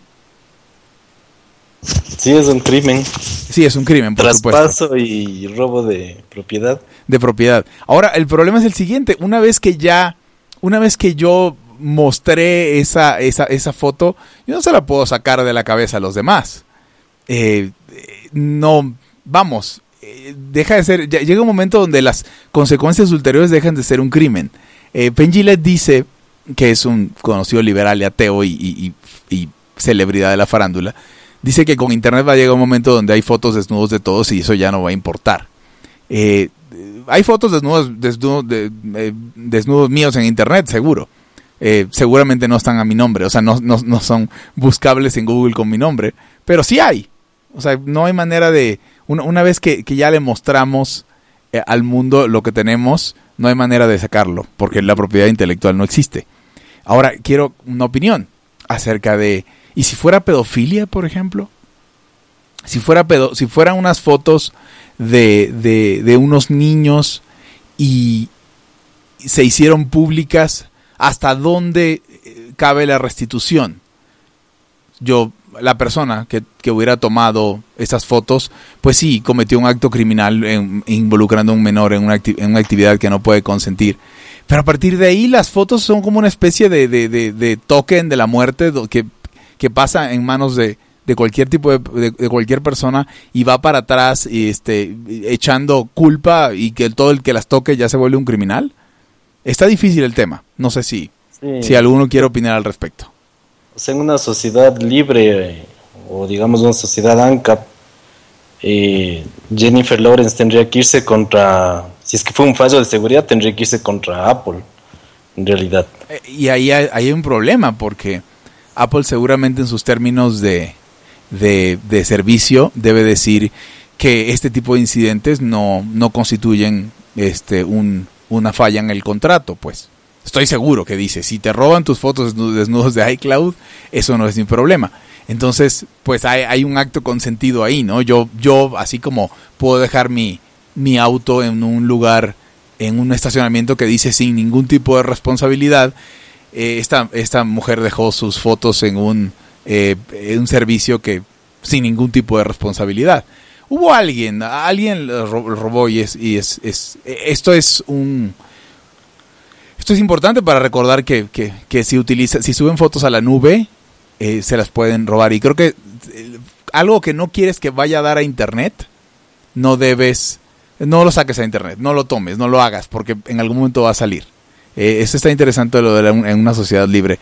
Sí, es un crimen. Sí, es un crimen, por supuesto. Traspaso y robo de propiedad. De propiedad. Ahora, el problema es el siguiente. Una vez que yo mostré esa foto, yo no se la puedo sacar de la cabeza a los demás. No, vamos, deja de ser, llega un momento donde las consecuencias ulteriores dejan de ser un crimen. Penn Jillette dice, que es un conocido liberal y ateo y celebridad de la farándula, dice que con internet va a llegar un momento donde hay fotos desnudos de todos y eso ya no va a importar. Hay fotos desnudos míos en internet, seguro. Seguramente no están a mi nombre, o sea, no son buscables en Google con mi nombre, pero sí hay. O sea, no hay manera de... Una vez que ya le mostramos al mundo lo que tenemos, no hay manera de sacarlo, porque la propiedad intelectual no existe. Ahora, quiero una opinión acerca de... ¿Y si fuera pedofilia, por ejemplo? Si fueran unas fotos de unos niños y se hicieron públicas, ¿hasta dónde cabe la restitución? La persona que hubiera tomado esas fotos, pues sí, cometió un acto criminal involucrando a un menor en una actividad que no puede consentir. Pero a partir de ahí las fotos son como una especie de token de la muerte que pasa en manos de cualquier tipo de cualquier persona y va para atrás echando culpa y que todo el que las toque ya se vuelve un criminal. Está difícil el tema. No sé si alguno quiere opinar al respecto. O sea, en una sociedad libre o digamos una sociedad ANCAP, Jennifer Lawrence tendría que irse contra, si es que fue un fallo de seguridad, tendría que irse contra Apple, en realidad. Y ahí hay un problema porque Apple seguramente en sus términos de servicio debe decir que este tipo de incidentes no constituyen una falla en el contrato, pues. Estoy seguro que dice, si te roban tus fotos desnudos de iCloud, eso no es mi problema. Entonces, pues hay un acto consentido ahí, ¿no? Yo así como puedo dejar mi auto en un lugar, en un estacionamiento que dice sin ningún tipo de responsabilidad, esta mujer dejó sus fotos en un servicio que sin ningún tipo de responsabilidad. Hubo alguien lo robó y esto es importante para recordar que si suben fotos a la nube, se las pueden robar. Y creo que algo que no quieres que vaya a dar a internet, no lo saques a internet, no lo tomes, no lo hagas, porque en algún momento va a salir. Eso está interesante lo de en una sociedad libre.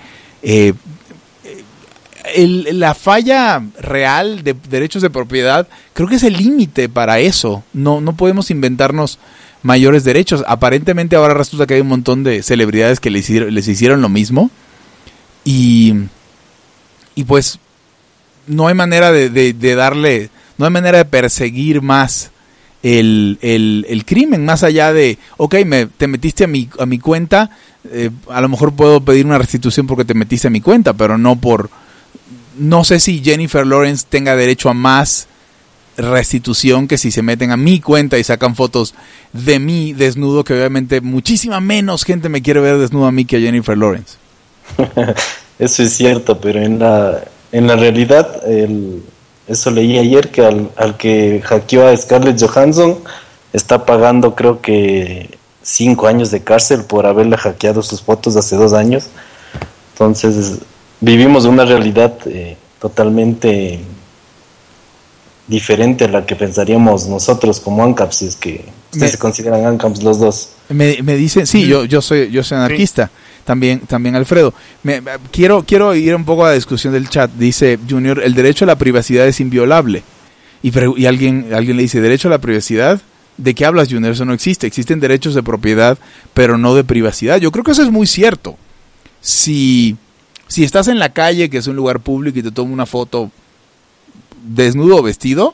La falla real de derechos de propiedad, creo que es el límite para eso. No podemos inventarnos mayores derechos. Aparentemente ahora resulta que hay un montón de celebridades que les hicieron lo mismo. Y pues no hay manera de darle, no hay manera de perseguir más el crimen, más allá de, ok, te metiste a mi cuenta, a lo mejor puedo pedir una restitución porque te metiste a mi cuenta, pero no sé si Jennifer Lawrence tenga derecho a más restitución que si se meten a mi cuenta y sacan fotos de mí desnudo, que obviamente muchísima menos gente me quiere ver desnudo a mí que a Jennifer Lawrence. Eso es cierto, pero en la realidad, eso leí ayer, que al que hackeó a Scarlett Johansson está pagando creo que 5 años de cárcel por haberle hackeado sus fotos hace 2 años. Entonces vivimos una realidad totalmente diferente a la que pensaríamos nosotros como ANCAPs, si es que ustedes se consideran ANCAPs los dos. Me dicen, sí, yo soy anarquista. Sí. También Alfredo. Quiero ir un poco a la discusión del chat. Dice Junior, el derecho a la privacidad es inviolable. Y alguien le dice, ¿derecho a la privacidad? ¿De qué hablas, Junior? Eso no existe. Existen derechos de propiedad, pero no de privacidad. Yo creo que eso es muy cierto. Si estás en la calle, que es un lugar público, y te tomo una foto desnudo o vestido,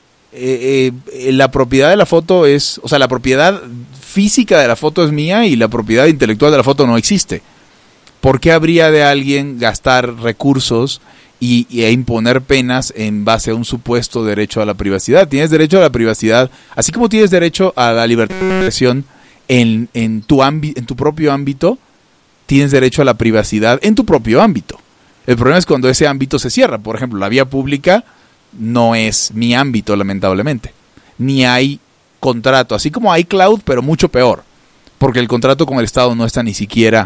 la propiedad de la foto la propiedad física de la foto es mía y la propiedad intelectual de la foto no existe. ¿Por qué habría de alguien gastar recursos e imponer penas en base a un supuesto derecho a la privacidad? Tienes derecho a la privacidad, así como tienes derecho a la libertad de expresión en tu propio ámbito, tienes derecho a la privacidad en tu propio ámbito. El problema es cuando ese ámbito se cierra. Por ejemplo, la vía pública no es mi ámbito, lamentablemente. Ni hay contrato, así como hay cloud, pero mucho peor, porque el contrato con el Estado no está ni siquiera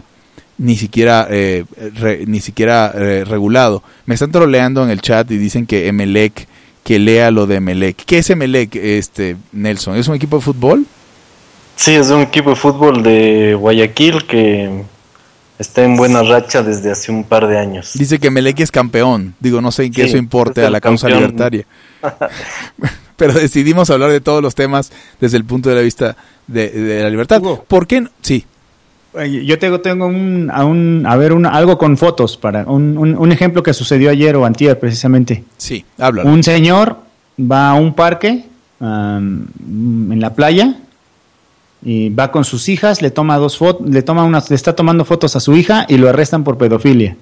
regulado. Me están troleando en el chat y dicen que Emelec, que lea lo de Emelec. ¿Qué es Emelec, Nelson? ¿Es un equipo de fútbol? Sí, es un equipo de fútbol de Guayaquil que está en buena racha desde hace un par de años. Dice que Emelec es campeón. Digo, no sé en qué eso importe a la causa libertaria. Pero decidimos hablar de todos los temas desde el punto de vista de la libertad. Hugo, ¿por qué no? Sí. Yo tengo algo con fotos, para un ejemplo que sucedió ayer o antier precisamente. Sí, háblalo. Un señor va a un parque en la playa y va con sus hijas, le está tomando fotos a su hija y lo arrestan por pedofilia.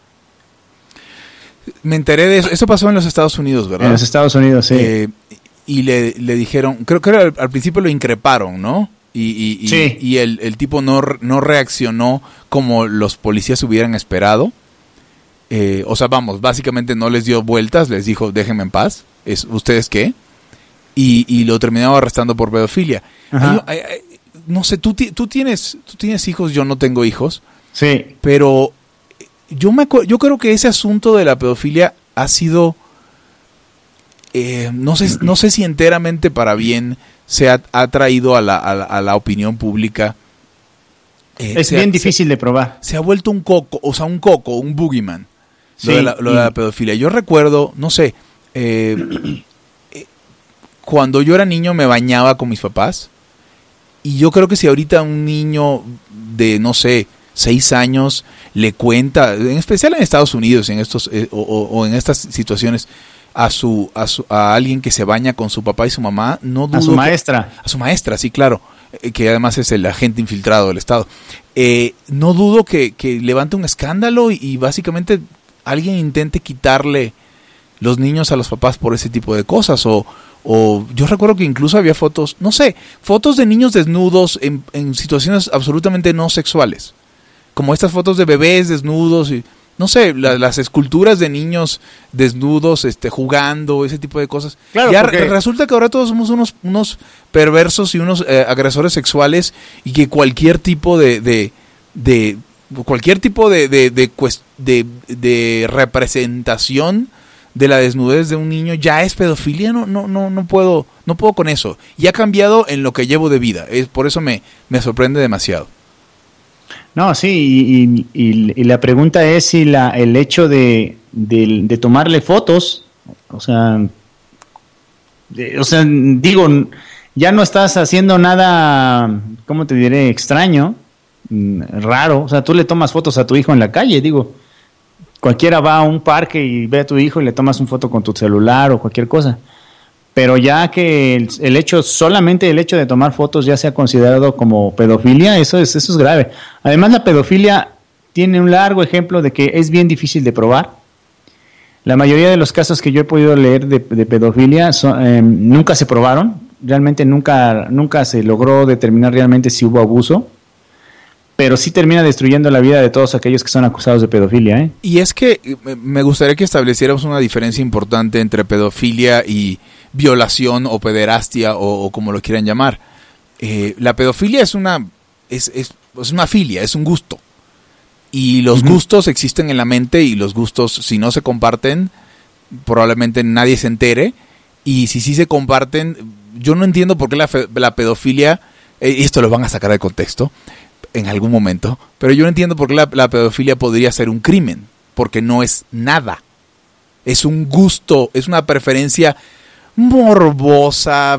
Me enteré de eso. Eso pasó en los Estados Unidos, ¿verdad? En los Estados Unidos, sí. Y le dijeron, creo que al principio lo increparon, ¿no? Sí. Y el tipo no reaccionó como los policías hubieran esperado. Básicamente no les dio vueltas, les dijo, déjenme en paz. ¿Ustedes qué? Y lo terminaron arrestando por pedofilia. No sé, tú tienes hijos, yo no tengo hijos. Sí. Pero yo creo que ese asunto de la pedofilia ha sido, no sé si enteramente para bien se ha traído a la opinión pública. Es bien difícil de probar. Se ha vuelto un boogeyman, sí, lo de la pedofilia. Yo recuerdo, no sé, cuando yo era niño me bañaba con mis papás, y yo creo que si ahorita un niño de, no sé, 6 años le cuenta, en especial en Estados Unidos, en estos o en estas situaciones, a alguien que se baña con su papá y su mamá, no dudo. A su maestra. A su maestra, sí, claro, que además es el agente infiltrado del Estado. No dudo que levante un escándalo y básicamente alguien intente quitarle los niños a los papás por ese tipo de cosas. O yo recuerdo que incluso había fotos de niños desnudos en situaciones absolutamente no sexuales. Como estas fotos de bebés desnudos no sé, las esculturas de niños desnudos, jugando, ese tipo de cosas. Claro, ya porque resulta que ahora todos somos unos perversos y unos agresores sexuales, y que cualquier tipo de representación de la desnudez de un niño ya es pedofilia. No puedo con eso. Y ha cambiado en lo que llevo de vida. Por eso me sorprende demasiado. No, sí, y la pregunta es si el hecho de tomarle fotos, o sea, digo, ya no estás haciendo nada, ¿cómo te diré?, extraño, raro. O sea, tú le tomas fotos a tu hijo en la calle, digo, cualquiera va a un parque y ve a tu hijo y le tomas una foto con tu celular o cualquier cosa. Pero ya que solamente el hecho de tomar fotos ya sea considerado como pedofilia, eso es grave. Además, la pedofilia tiene un largo ejemplo de que es bien difícil de probar. La mayoría de los casos que yo he podido leer de pedofilia nunca se probaron. Realmente nunca se logró determinar realmente si hubo abuso. Pero sí termina destruyendo la vida de todos aquellos que son acusados de pedofilia, ¿eh? Y es que me gustaría que estableciéramos una diferencia importante entre pedofilia y violación o pederastia o como lo quieran llamar. La pedofilia es una filia, es un gusto. Y los gustos existen en la mente, y los gustos, si no se comparten, probablemente nadie se entere. Y si sí se comparten, yo no entiendo por qué la pedofilia, esto lo van a sacar de contexto en algún momento, pero yo no entiendo por qué la pedofilia podría ser un crimen, porque no es nada. Es un gusto, es una preferencia morbosa,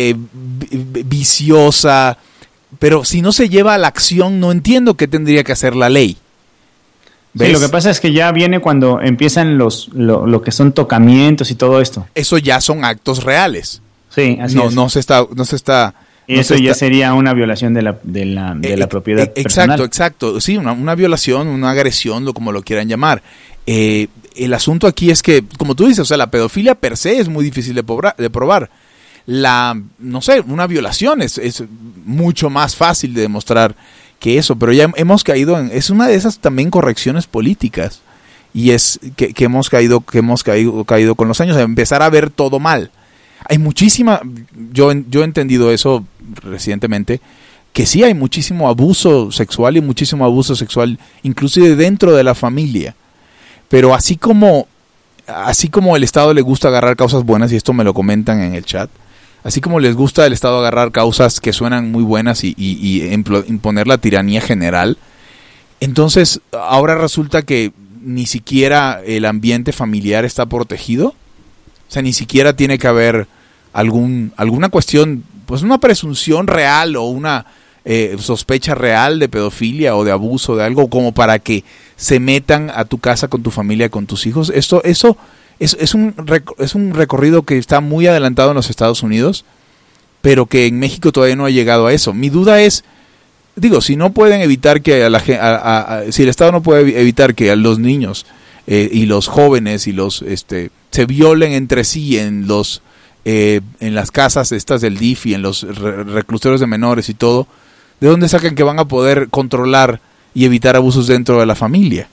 viciosa, pero si no se lleva a la acción, no entiendo qué tendría que hacer la ley. ¿Ves? Sí, lo que pasa es que ya viene cuando empiezan lo que son tocamientos y todo esto. Eso ya son actos reales. Sí, así es. No se está. Y eso ya sería una violación de la propiedad personal. Exacto. Sí, una violación, una agresión, como lo quieran llamar. El asunto aquí es que, como tú dices, o sea, la pedofilia per se es muy difícil de probar. Una violación es mucho más fácil de demostrar que eso, pero ya hemos caído es una de esas también correcciones políticas, y es que hemos caído con los años, a empezar a ver todo mal. Hay muchísima, yo he entendido eso recientemente, que sí hay muchísimo abuso sexual, y muchísimo abuso sexual inclusive dentro de la familia. Pero así como el Estado le gusta agarrar causas buenas, y esto me lo comentan en el chat, así como les gusta al Estado agarrar causas que suenan muy buenas y imponer la tiranía general, entonces ahora resulta que ni siquiera el ambiente familiar está protegido. O sea, ni siquiera tiene que haber alguna cuestión, pues una presunción real o una sospecha real de pedofilia o de abuso de algo, como para que se metan a tu casa con tu familia, con tus hijos. Eso es un recorrido que está muy adelantado en los Estados Unidos, pero que en México todavía no ha llegado a eso. Mi duda es, si no pueden evitar que si el Estado no puede evitar que a los niños y los jóvenes y los se violen entre sí en las casas estas del DIF y en los reclusorios de menores y todo, ¿de dónde sacan que van a poder controlar y evitar abusos dentro de la familia?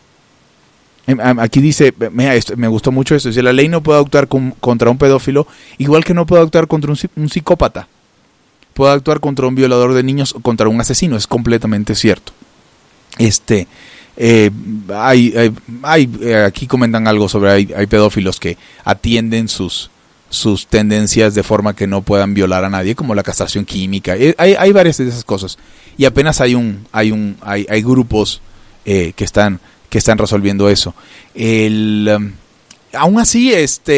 Aquí dice, mira, me gustó mucho esto, dice: la ley no puede actuar contra un pedófilo, igual que no puede actuar contra un psicópata. Puede actuar contra un violador de niños o contra un asesino, es completamente cierto. Aquí comentan algo sobre hay pedófilos que atienden sus tendencias de forma que no puedan violar a nadie, como la castración química. Hay varias de esas cosas, y apenas hay grupos que están resolviendo eso. Aún así,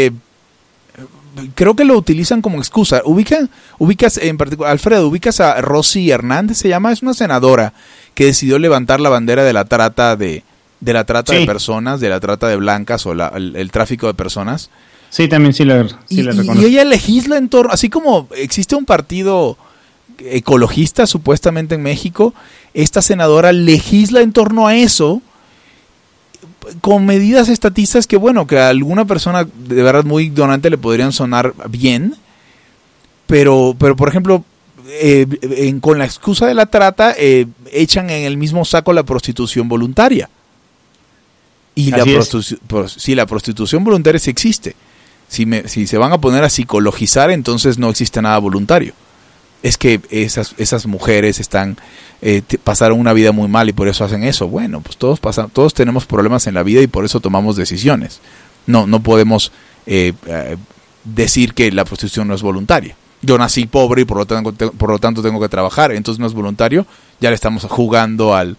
creo que lo utilizan como excusa. Ubicas en particular, Alfredo, ubicas a Rosy Hernández, se llama, es una senadora que decidió levantar la bandera de la trata de personas, de la trata de blancas o el tráfico de personas. Sí, también sí la reconozco. Y ella legisla en torno, así como existe un partido ecologista supuestamente en México, esta senadora legisla en torno a eso, con medidas estatistas que, que a alguna persona de verdad muy ignorante le podrían sonar bien, pero por ejemplo, con la excusa de la trata, echan en el mismo saco la prostitución voluntaria. Y la prostitución voluntaria sí existe. Si se van a poner a psicologizar, entonces no existe nada voluntario. Es que esas mujeres pasaron una vida muy mal y por eso hacen eso. Bueno, pues todos tenemos problemas en la vida y por eso tomamos decisiones. No podemos decir que la prostitución no es voluntaria. Yo nací pobre y por lo tanto tengo que trabajar, entonces no es voluntario. Ya le estamos jugando al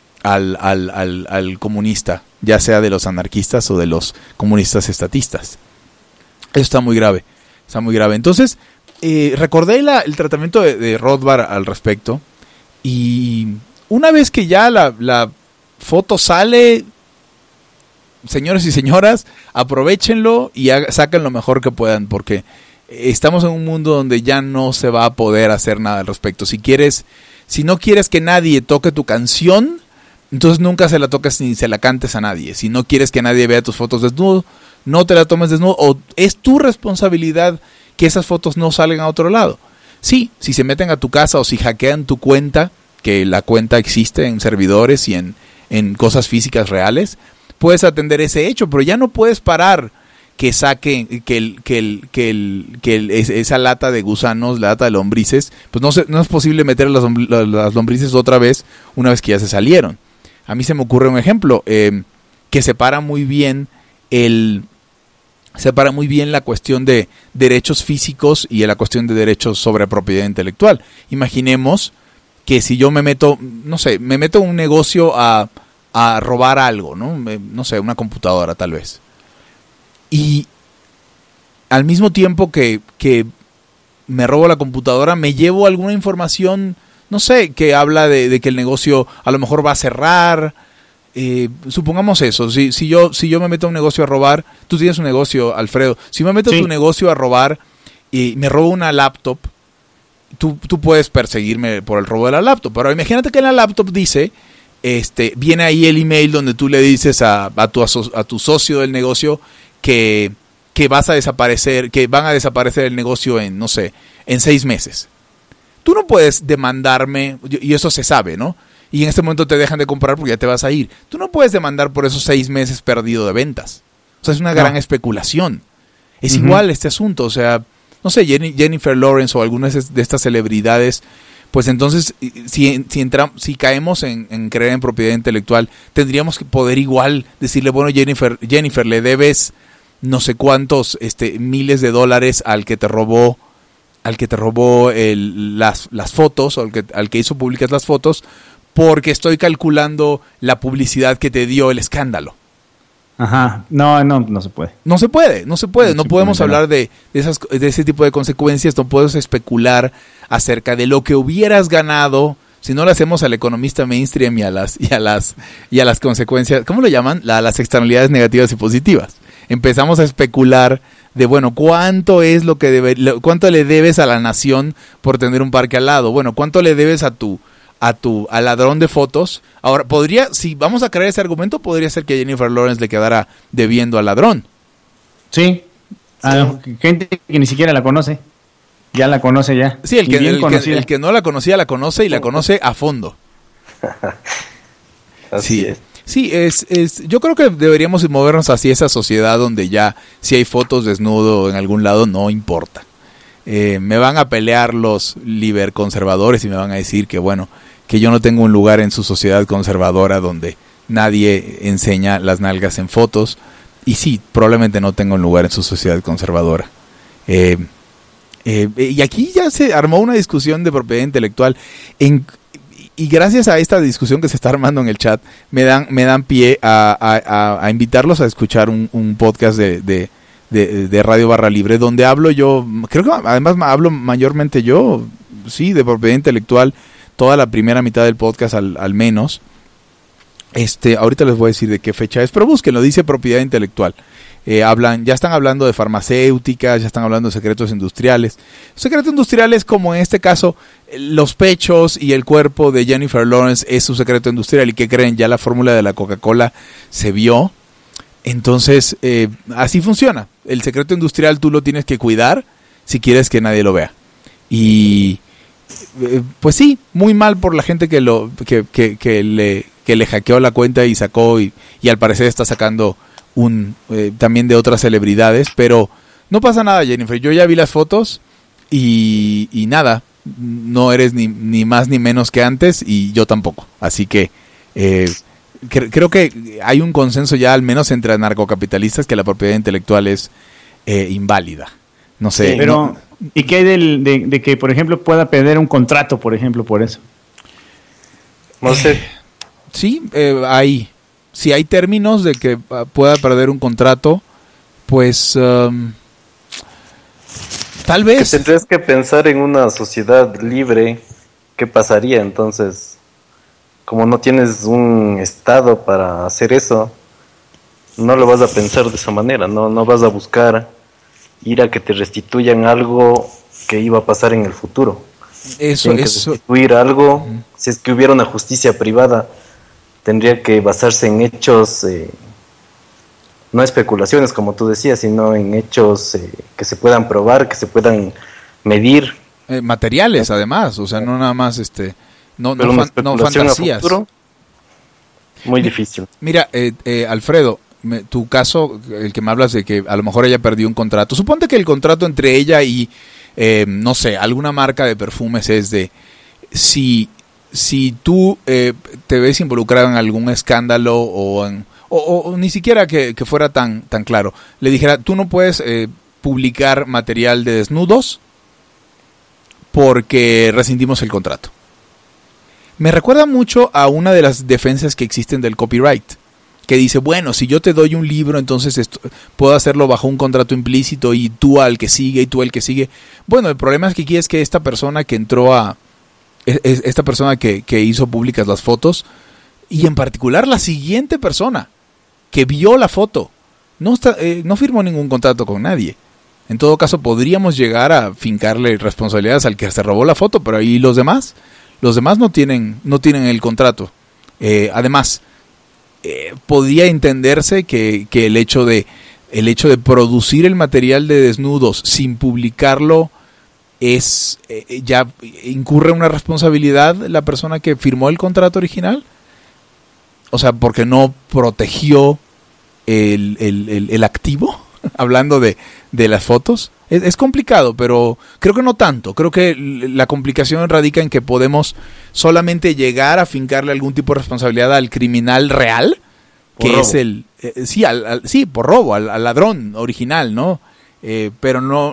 comunista, ya sea de los anarquistas o de los comunistas estatistas. Eso está muy grave. Entonces, recordé el tratamiento de Rothbard al respecto. Y una vez que ya la foto sale, señores y señoras, aprovéchenlo y saquen lo mejor que puedan, porque estamos en un mundo donde ya no se va a poder hacer nada al respecto. Si no quieres que nadie toque tu canción, entonces nunca se la toques ni se la cantes a nadie. Si no quieres que nadie vea tus fotos desnudo, no te la tomes desnudo, o es tu responsabilidad que esas fotos no salgan a otro lado. Sí, si se meten a tu casa o si hackean tu cuenta, que la cuenta existe en servidores y en cosas físicas reales, puedes atender ese hecho, pero ya no puedes parar que saquen esa lata de gusanos, la lata de lombrices, pues no es posible meter las lombrices otra vez una vez que ya se salieron. A mí se me ocurre un ejemplo que separa muy bien la cuestión de derechos físicos y la cuestión de derechos sobre propiedad intelectual. Imaginemos que si yo me meto en un negocio a robar algo, no sé, una computadora tal vez. Y al mismo tiempo que me robo la computadora, me llevo alguna información, no sé, que habla de que el negocio a lo mejor va a cerrar. Supongamos eso, si yo me meto a un negocio a robar, tú tienes un negocio, Alfredo, si me meto a tu negocio a robar y me robo una laptop, tú puedes perseguirme por el robo de la laptop, pero imagínate que en la laptop dice, viene ahí el email donde tú le dices a tu socio del negocio que vas a desaparecer, que van a desaparecer el negocio en 6 meses. Tú no puedes demandarme, y eso se sabe, ¿no? Y en este momento te dejan de comprar porque ya te vas a ir. Tú no puedes demandar por esos 6 meses perdido de ventas. O sea, es una gran especulación. Es igual este asunto. O sea, no sé, Jennifer Lawrence o algunas de estas celebridades, pues entonces, si caemos en creer en propiedad intelectual, tendríamos que poder igual decirle, bueno, Jennifer, le debes no sé cuántos miles de dólares al que te robó las fotos, o al que hizo públicas las fotos, porque estoy calculando la publicidad que te dio el escándalo. Ajá, no se puede. No se puede. No podemos hablar de ese tipo de consecuencias, no podemos especular acerca de lo que hubieras ganado si no le hacemos al economista mainstream y a las consecuencias, ¿cómo lo llaman? Las externalidades negativas y positivas. Empezamos a especular de, bueno, ¿cuánto es cuánto le debes a la nación por tener un parque al lado? Bueno, ¿cuánto le debes al ladrón de fotos? Ahora, si vamos a creer ese argumento, podría ser que Jennifer Lawrence le quedara debiendo al ladrón. Sí. Gente que ni siquiera la conoce. Ya la conoce ya. Sí, el que no la conocía la conoce y la conoce a fondo. Así es. Sí, yo creo que deberíamos movernos hacia esa sociedad donde ya si hay fotos desnudo en algún lado no importa. Me van a pelear los liberconservadores y me van a decir que bueno, que yo no tengo un lugar en su sociedad conservadora donde nadie enseña las nalgas en fotos. Y sí, probablemente no tengo un lugar en su sociedad conservadora. Y aquí ya se armó una discusión de propiedad intelectual y gracias a esta discusión que se está armando en el chat me dan pie a invitarlos a escuchar un podcast de Radio Barra Libre donde hablo yo, creo que además hablo mayormente yo, sí, de propiedad intelectual toda la primera mitad del podcast al menos. Ahorita les voy a decir de qué fecha es, pero búsquenlo, dice propiedad intelectual. Ya están hablando de farmacéuticas, ya están hablando de secretos industriales. Secretos industriales, como en este caso, los pechos y el cuerpo de Jennifer Lawrence es su secreto industrial. ¿Y qué creen? Ya la fórmula de la Coca-Cola se vio. Entonces, así funciona. El secreto industrial tú lo tienes que cuidar si quieres que nadie lo vea. Y pues sí, muy mal por la gente que le hackeó la cuenta y sacó y al parecer está sacando también de otras celebridades, pero no pasa nada, Jennifer. Yo ya vi las fotos y nada, no eres ni más ni menos que antes y yo tampoco. Así que creo que hay un consenso ya al menos entre anarcocapitalistas que la propiedad intelectual es inválida. No sé. Sí, pero ¿y qué hay de que, por ejemplo, pueda perder un contrato, por ejemplo, por eso? No sé. Sí, si hay términos de que pueda perder un contrato, pues tal vez. Tendrías que pensar en una sociedad libre, ¿qué pasaría entonces? Como no tienes un estado para hacer eso, no lo vas a pensar de esa manera, no vas a buscar ir a que te restituyan algo que iba a pasar en el futuro. Eso. Restituir algo, si es que hubiera una justicia privada, tendría que basarse en hechos, no especulaciones como tú decías, sino en hechos que se puedan probar, que se puedan medir. Materiales, además, o sea, no nada más no fantasías. Futuro, muy difícil. Mira, Alfredo, tu caso, el que me hablas de que a lo mejor ella perdió un contrato. Suponte que el contrato entre ella y, no sé, alguna marca de perfumes es de si tú te ves involucrado en algún escándalo o ni siquiera que fuera tan claro, le dijera, tú no puedes publicar material de desnudos porque rescindimos el contrato. Me recuerda mucho a una de las defensas que existen del copyright, que dice, bueno, si yo te doy un libro, entonces puedo hacerlo bajo un contrato implícito y tú al que sigue y tú al que sigue. Bueno, el problema es que aquí es que esta persona que entró esta persona que hizo públicas las fotos, y en particular la siguiente persona que vio la foto, no firmó ningún contrato con nadie. En todo caso, podríamos llegar a fincarle responsabilidades al que se robó la foto, pero ahí los demás no tienen el contrato. Además, podría entenderse que el hecho de producir el material de desnudos sin publicarlo ya incurre una responsabilidad la persona que firmó el contrato original. O sea, porque no protegió el activo, hablando de las fotos. Es complicado, pero creo que no tanto. Creo que la complicación radica en que podemos solamente llegar a fincarle algún tipo de responsabilidad al criminal real, que es por robo, al ladrón original, ¿no? Pero no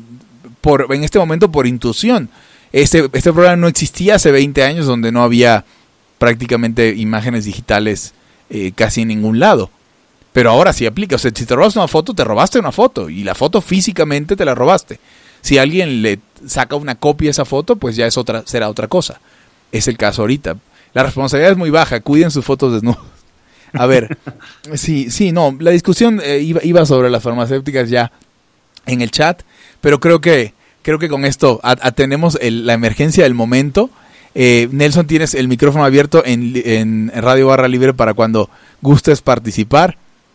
en este momento por intuición. Este programa no existía hace 20 años, donde no había prácticamente imágenes digitales casi en ningún lado. Pero ahora sí aplica. O sea, si te robas una foto, te robaste una foto. Y la foto físicamente te la robaste. Si alguien le saca una copia a esa foto, pues ya será otra cosa. Es el caso ahorita. La responsabilidad es muy baja. Cuiden sus fotos desnudos. A ver. no. La discusión iba sobre las farmacéuticas ya en el chat. Pero creo que con esto atendemos la emergencia del momento. Nelson, tienes el micrófono abierto en Radio Barra Libre para cuando gustes participar.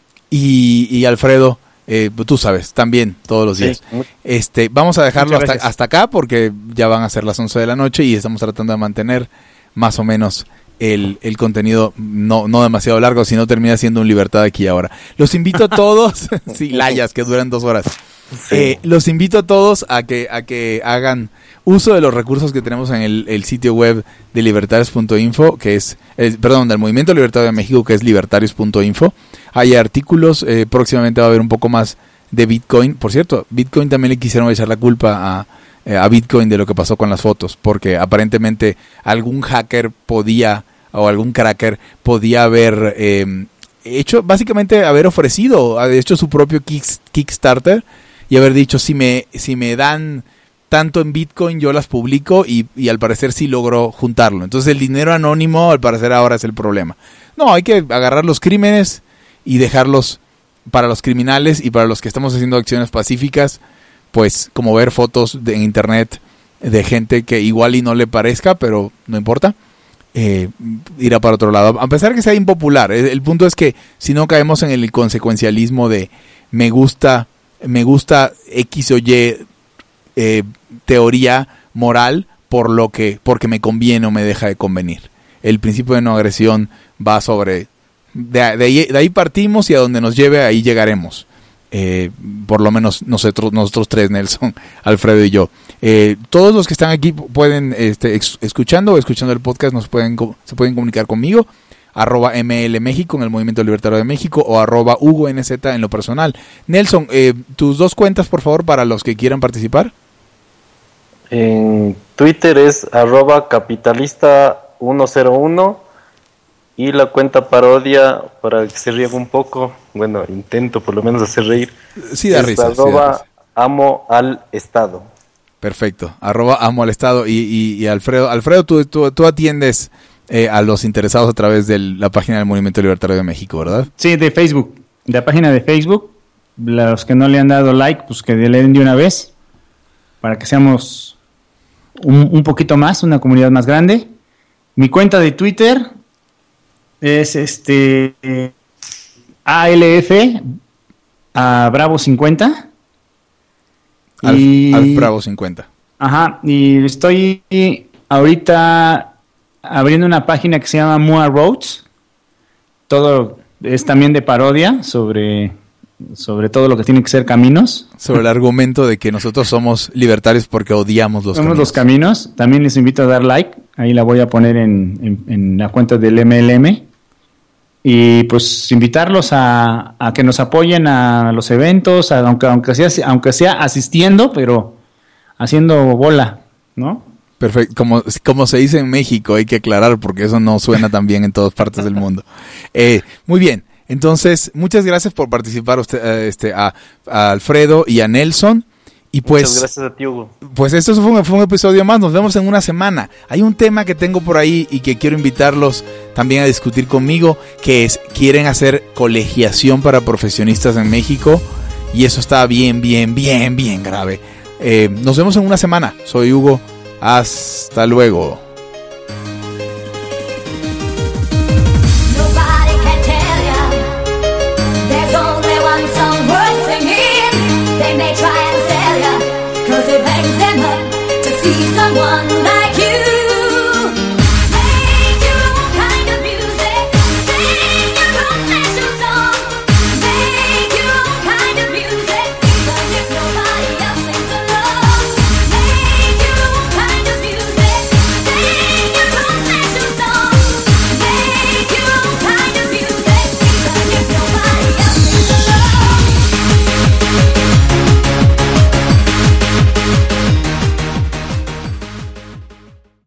Y Alfredo, tú sabes, también todos los días. Sí. Vamos a dejarlo hasta acá porque ya van a ser las 11 de la noche y estamos tratando de mantener más o menos el contenido no demasiado largo, si no termina siendo un Libertad aquí y ahora. Los invito a todos, layas que duran 2 horas. Sí. Los invito a todos a que hagan uso de los recursos que tenemos en el sitio web de libertarios.info, que es, del Movimiento Libertario de México, que es libertarios.info. Hay artículos, próximamente va a haber un poco más de Bitcoin. Por cierto, Bitcoin también le quisieron echar la culpa a Bitcoin de lo que pasó con las fotos, porque aparentemente algún hacker o algún cracker podía haber haber hecho su propio Kickstarter y haber dicho, si me dan tanto en Bitcoin, yo las publico, y al parecer sí logró juntarlo. Entonces el dinero anónimo, al parecer, ahora es el problema. No, hay que agarrar los crímenes y dejarlos para los criminales, y para los que estamos haciendo acciones pacíficas, pues como ver fotos en internet de gente que igual y no le parezca, pero no importa, irá para otro lado. A pesar que sea impopular, el punto es que si no caemos en el consecuencialismo de me gusta X o Y teoría moral, porque me conviene o me deja de convenir. El principio de no agresión va sobre... De ahí partimos, y a donde nos lleve, ahí llegaremos. Por lo menos nosotros tres, Nelson, Alfredo y yo. Todos los que están aquí pueden, escuchando el podcast, se pueden comunicar conmigo, @MLMéxico en el Movimiento Libertario de México, o @HugoNZ en lo personal. Nelson, tus 2 cuentas, por favor, para los que quieran participar. En Twitter es @capitalista101, y la cuenta parodia, para que se rían un poco, bueno, intento por lo menos hacer reír, sí da risa, @amo al Estado. Perfecto, @amo al Estado. Y Alfredo, tú atiendes a los interesados a través de la página del Movimiento Libertario de México, ¿verdad? Sí, de Facebook, de la página de Facebook. Los que no le han dado like, pues que le den de una vez, para que seamos un poquito más, una comunidad más grande. Mi cuenta de Twitter es ALF a Bravo 50. Al Bravo 50. Ajá, y estoy ahorita abriendo una página que se llama Mua Roads. Todo es también de parodia sobre todo lo que tiene que ser caminos. Sobre el argumento de que nosotros somos libertarios porque odiamos los caminos. Los caminos. También les invito a dar like. Ahí la voy a poner en la cuenta del MLM. Y pues invitarlos a que nos apoyen a los eventos, aunque sea asistiendo, pero haciendo bola, ¿no? Perfecto, como se dice en México, hay que aclarar porque eso no suena tan bien en todas partes del mundo. Muy bien, entonces muchas gracias por participar a Alfredo y a Nelson. Y pues, muchas gracias a ti, Hugo. Pues esto fue un episodio más, nos vemos en una semana. Hay un tema que tengo por ahí y que quiero invitarlos también a discutir conmigo, que es, quieren hacer colegiación para profesionistas en México, y eso está bien grave. Nos vemos en una semana. Soy Hugo, hasta luego.